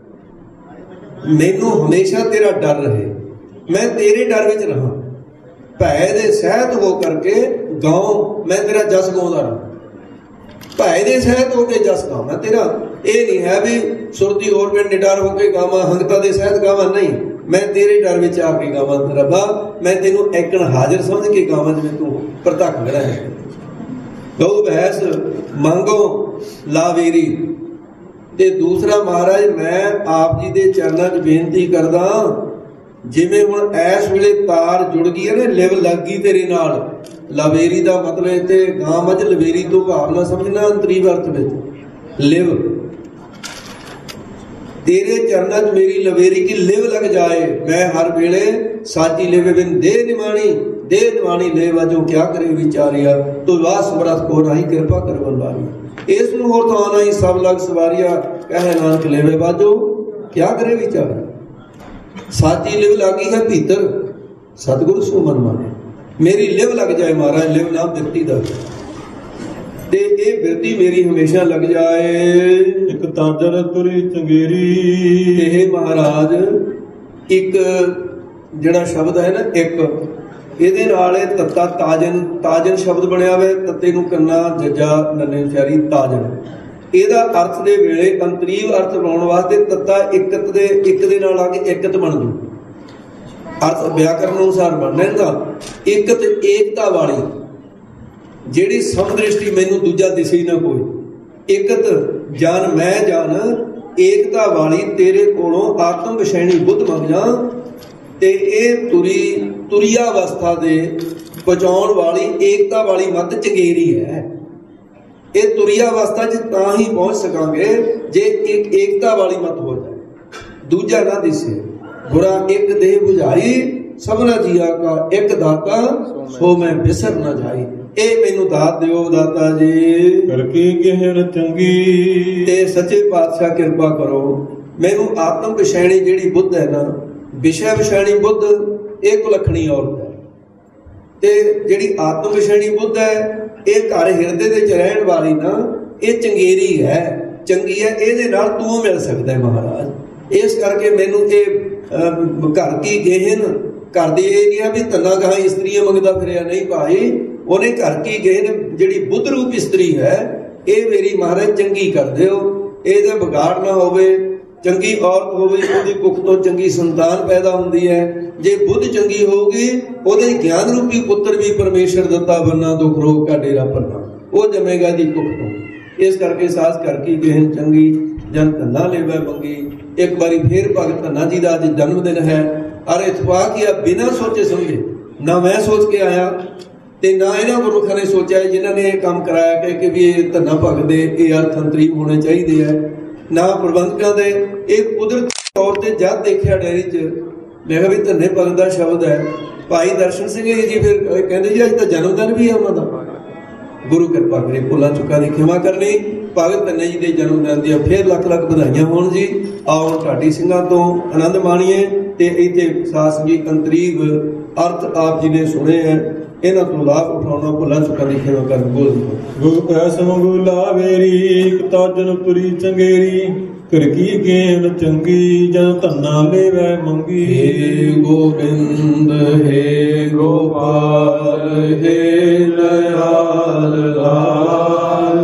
मैनू हमेशा तेरा डर रहे, मैं तेरे डर विच रहा। भै दे सहित हो करके गाओ, मैं तेरा जस गाउंदा रहा। भै दे सहित होके जस गावां तेरा। ये नहीं है भी सुरती होर पिंड निडर होके गावां, हंगता दे सहित गावां, नहीं, मैं तेरे डर विच आके गावां। रब्बा मैं तेनू एकण हाजिर समझ के गावां जिवें तू प्रतख खड़ा है। गऊ भैंस मंगो लावेरी। ते दूसरा महाराज मैं आप जी दे चरणों च बेनती करदा, जिवें हुण इस वेले तार जुड़ गई है ना, लिव लग गई तेरे नाल। लवेरी दा मतलब इत्थे गां मझ लवेरी तो भाव ना समझना, अंतरी अर्थ विच लिव। तेरे चरणों च मेरी लवेरी की लिव लग जाए, मैं हर वेले साची लिव बिन दे निमाणी, दे निमाणी ले वजो क्या करे विचारिया, तो वाह समरथ को नाही कृपा कर बनवारी। इस होर तो आना ही सब लग सवारिया, कहे नानक लेवे बाजो क्या करे विचार। साची लिव लागी है भीतर, सतगुरु सो मन माने। मेरी लिव लग जाए महाराज, लिव नाम बिरती दा, ते ये बिरती मेरी हमेशा लग जाए। एक ताजर तुरी चंगेरी, ते महाराज एक जिहड़ा शब्द है ना, एक ਇਹਦੇ ਨਾਲ ਇਹ ਤੱਤਾ ਤਾਜਨ ਸ਼ਬਦ ਬਣਿਆ ਹੋਇਆ। ਤੱਤੇ ਨੂੰ ਕੰਨਾ ਜੱਜਾ ਨੰਨੇ ਉਚਾਰੀ ਤਾਜਨ। ਇਹਦਾ ਅਰਥ ਦੇ ਵੇਲੇ ਅੰਤਰੀਵ ਅਰਥ ਬਣਾਉਣ ਵਾਸਤੇ ਤੱਤਾ ਇਕਤ ਦੇ ਨਾਲ ਆ ਕੇ ਇਕਤ ਬਣ ਜੂ। ਅਰਥ ਵਿਆਕਰਨ ਅਨੁਸਾਰ ਬਣਨਾ ਇਹਦਾ ਇਕਤ, ਏਕਤਾ ਵਾਲੀ, ਜਿਹੜੀ ਸਮਦ੍ਰਿਸ਼ਟੀ ਮੈਨੂੰ ਦੂਜਾ ਦਿਸੇ ਨਾ ਕੋਈ। ਇਕਤ ਜਨ ਮੈਂ ਜਨ, ਏਕਤਾ ਵਾਲੀ ਤੇਰੇ ਕੋਲੋਂ ਆਤਮ ਵਿਸ਼ੈਣੀ ਬੁੱਧ ਮੰਗਾਂ। ਤੇ ਇਹ ਤੁਰੀਆ ਅਵਸਥਾ ਦੇ ਪਹੁੰਚਾਉਣ ਵਾਲੀ ਏਕਤਾ ਵਾਲੀ ਮੱਤ ਚੰਗੇਰੀ ਹੈ। ਇਹ ਤੁਰੀਆ ਅਵਸਥਾ 'ਚ ਤਾਂ ਹੀ ਪਹੁੰਚ ਸਕਾਂਗੇ ਜੇ ਇੱਕ ਏਕਤਾ ਵਾਲੀ ਮੱਤ ਹੋ ਜਾਏ, ਦੂਜਾ ਨਾ ਦਿਸੇ। ਗੁਰਾ ਇੱਕ ਦੇਹ ਬੁਝਾਈ, ਸਭਨਾ ਜੀਆ ਕਾ ਇੱਕ ਦਾਤਾ, ਸੋ ਮੈਂ ਬਿਸਰ ਨਾ ਜਾਈ। ਇਹ ਮੈਨੂੰ ਦਾਤ ਦਿਓ ਦਾਤਾ ਜੀ, ਕਰਕੇ ਗਹਿਣ ਚੰਗੀ। ਤੇ ਸੱਚੇ ਪਾਤਸ਼ਾਹ ਕਿਰਪਾ ਕਰੋ, ਮੈਨੂੰ ਆਤਮ ਵਿਸ਼ੈਣੀ ਜਿਹੜੀ ਬੁੱਧ ਹੈ ਨਾ, ਵਿਸ਼ਾ ਵਿਸ਼ੈਣੀ ਬੁੱਧ ਇਹ ਕੁਲੱਖਣੀ ਔਰਤ ਹੈ। ਤੇ ਜਿਹੜੀ ਆਤਮ ਵਿਸ਼ੈਣੀ ਬੁੱਧ ਹੈ ਇਹ ਘਰ ਹਿਰਦੇ ਦੇ ਚ ਰਹਿਣ ਵਾਲੀ ਨਾ, ਇਹ ਚੰਗੇਰੀ ਹੈ, ਚੰਗੀ ਹੈ। ਇਹਦੇ ਨਾਲ ਤੂੰ ਮਿਲ ਸਕਦਾ ਹੈ ਮਹਾਰਾਜ। ਇਸ ਕਰਕੇ ਮੈਨੂੰ ਇਹ ਘਰ ਕੀ ਗਹਿਨ, ਘਰ ਦੀ ਇਹ ਨਹੀਂ ਆ ਵੀ ਧੰਨਾ ਗਾਹਾਂ ਇਸਤਰੀਆਂ ਮੰਗਦਾ ਫਿਰਿਆ, ਨਹੀਂ ਭਾਈ। ਉਹਨੇ ਘਰ ਕੀ ਗਹਿਨ ਜਿਹੜੀ ਬੁੱਧ ਰੂਪ ਇਸਤਰੀ ਹੈ, ਇਹ ਮੇਰੀ ਮਹਾਰਾਜ ਚੰਗੀ ਕਰ ਦਿਓ, ਇਹਦਾ ਵਿਗਾੜ ਨਾ ਹੋਵੇ। ਚੰਗੀ ਔਰਤ ਹੋਵੇ, ਉਹਦੀ ਕੁੱਖ ਤੋਂ ਚੰਗੀ ਸੰਤਾਨ ਪੈਦਾ ਹੁੰਦੀ ਹੈ। ਜੇ ਬੁੱਧ ਚੰਗੀ ਹੋਊਗੀ, ਉਹਦੇ ਗਿਆਨ ਰੂਪੀ ਪੁੱਤਰ ਵੀ ਪਰਮੇਸ਼ਰ ਦਿੱਤਾ ਬੰਨਾ, ਦੁੱਖ ਰੋਗ ਕਾ ਡੇਰਾ ਪੰਨਾ, ਉਹ ਜੰਮੇਗਾ ਦੀ ਕੁੱਖ ਤੋਂ। ਇਸ ਕਰਕੇ ਸਾਸ ਕਰਕੇ ਗਹਿਨ ਚੰਗੀ, ਜਨ ਧੰਨਾ ਲੈਵੈ ਮੰਗੀ। ਇੱਕ ਵਾਰੀ ਫੇਰ ਭਗਤ ਧੰਨਾ ਜੀ ਦਾ ਅੱਜ ਜਨਮ ਦਿਨ ਹੈ। ਅਰ ਇਤਫਾਕ ਹੀ ਬਿਨਾਂ ਸੋਚੇ ਸਮਝੇ, ਨਾ ਮੈਂ ਸੋਚ ਕੇ ਆਇਆ ਤੇ ਨਾ ਇਹਨਾਂ ਗੁਰਮੁਖਾਂ ਨੇ ਸੋਚਿਆ ਜਿਨ੍ਹਾਂ ਨੇ ਇਹ ਕੰਮ ਕਰਾਇਆ ਕਿ ਵੀ ਇਹ ਧੰਨਾ ਭਗਤ ਦੇ ਇਹ ਅਰਥ ਅੰਤਰੀਵ ਹੋਣੇ ਚਾਹੀਦੇ ਹੈ, ਨਾ ਪ੍ਰਬੰਧਕਾਂ ਦੇ। ਇਹ ਕੁਦਰਤੀ ਤੌਰ ਤੇ ਜਦ ਦੇਖਿਆ ਡੈਰੀ 'ਚ, ਮੈਂ ਕਿਹਾ ਵੀ ਧੰਨੇ ਭਗਤ ਦਾ ਸ਼ਬਦ ਹੈ। ਭਾਈ ਦਰਸ਼ਨ ਸਿੰਘ ਜੀ ਫਿਰ ਕਹਿੰਦੇ ਜੀ ਅੱਜ ਤਾਂ ਜਨਮ ਦਿਨ ਵੀ ਹੈ ਉਹਨਾਂ ਦਾ। ਗੁਰੂ ਕਿਰਪਾ ਕਰੇ, ਭੁੱਲਾਂ ਚੁੱਕਾਂ ਦੀ ਖਿਮਾ ਕਰਨੀ। ਭਗਤ ਧੰਨੇ ਜੀ ਦੇ ਜਨਮ ਦਿਨ ਦੀਆਂ ਫੇਰ ਲੱਖ ਲੱਖ ਵਧਾਈਆਂ ਹੋਣ ਜੀ। ਆਓ ਢਾਡੀ ਸਿੰਘਾਂ ਤੋਂ ਆਨੰਦ ਮਾਣੀਏ। ਤੇ ਇੱਥੇ ਸਾਸ ਜੀ ਅੰਤਰੀਵ ਅਰਥ ਆਪ ਜੀ ਨੇ ਸੁਣੇ ਹੈ, ਇਹਨਾਂ ਤੋਂ ਲਾਭ ਉਠਾਉਣਾ। ਭੁੱਲਾਂ ਚੁੱਕਾਂ ਦੀ ਖਿਮਾ ਕਰਨ। ਬੋਲ ਗੁਰ ਐਸਮ ਗੁਲਾ ਵੇਰੀ, ਇੱਕ ਤਾਜਨ ਤੁਰੀ ਚੰਗੇਰੀ। ਕਰ ਕੀ ਗੇਨ ਚੰਗੀ, ਜਨ ਧੰਨਾ ਲੈਵੈ ਮੰਗੀ। ਹੇ ਗੋਬਿੰਦ ਹੇ ਗੋਪਾਲ, ਹੇ ਦਇਆਲ ਲਾਲ,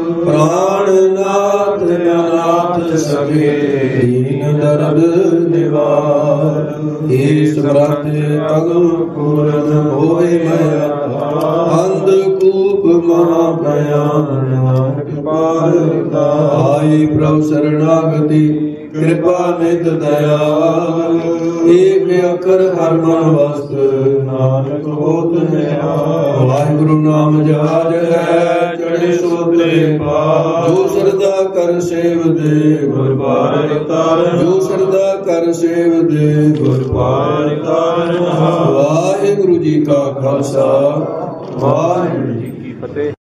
ਪ੍ਰਾਣਨਾਥ ਅਨਾਥ ਸਭੇ, ਦੀਨ ਦਰਦ ਨਿਵਾਰ। ਹੇ ਸਮਰੱਥ ਅਗਮ ਪੂਰਨ, ਹੋਏ ਮਇਆ ਅੰਧ ਕੂਪ ਮਹਾ ਭਿਆਨ। ਨਾਨਕ ਪਾਰ ਆਈ ਪ੍ਰਭ ਸਰਣਾਗਤੀ, ਕਿਰਪਾ ਨਿਤ ਦਇਆਲ। ਏਕ ਅੱਖਰ ਹਰਿ ਮਨ ਵਸਤ, ਨਾਨਕ ਹੋਤ ਨਿਹਾਲ। ਵਾਹਿਗੁਰੂ ਨਾਮ ਜਹਾਜ ਹੈ, ਚੜ੍ਹੇ ਸੋਤੇ ਪਾਰ। ਜੋ ਸਰਦਾ ਕਰ ਸੇਵਦੇ, ਗੁਰ ਪਾਰ ਉਤਾਰਨ। ਜੋ ਸਰਦਾ ਕਰ ਸੇਵਦੇ, ਗੁਰ ਪਾਰ ਉਤਾਰਨ। ਵਾਹਿਗੁਰੂ ਜੀ ਕਾ ਖਾਲਸਾ, ਵਾਹਿਗੁਰੂ ਜੀ ਕੀ ਫਤਿਹ।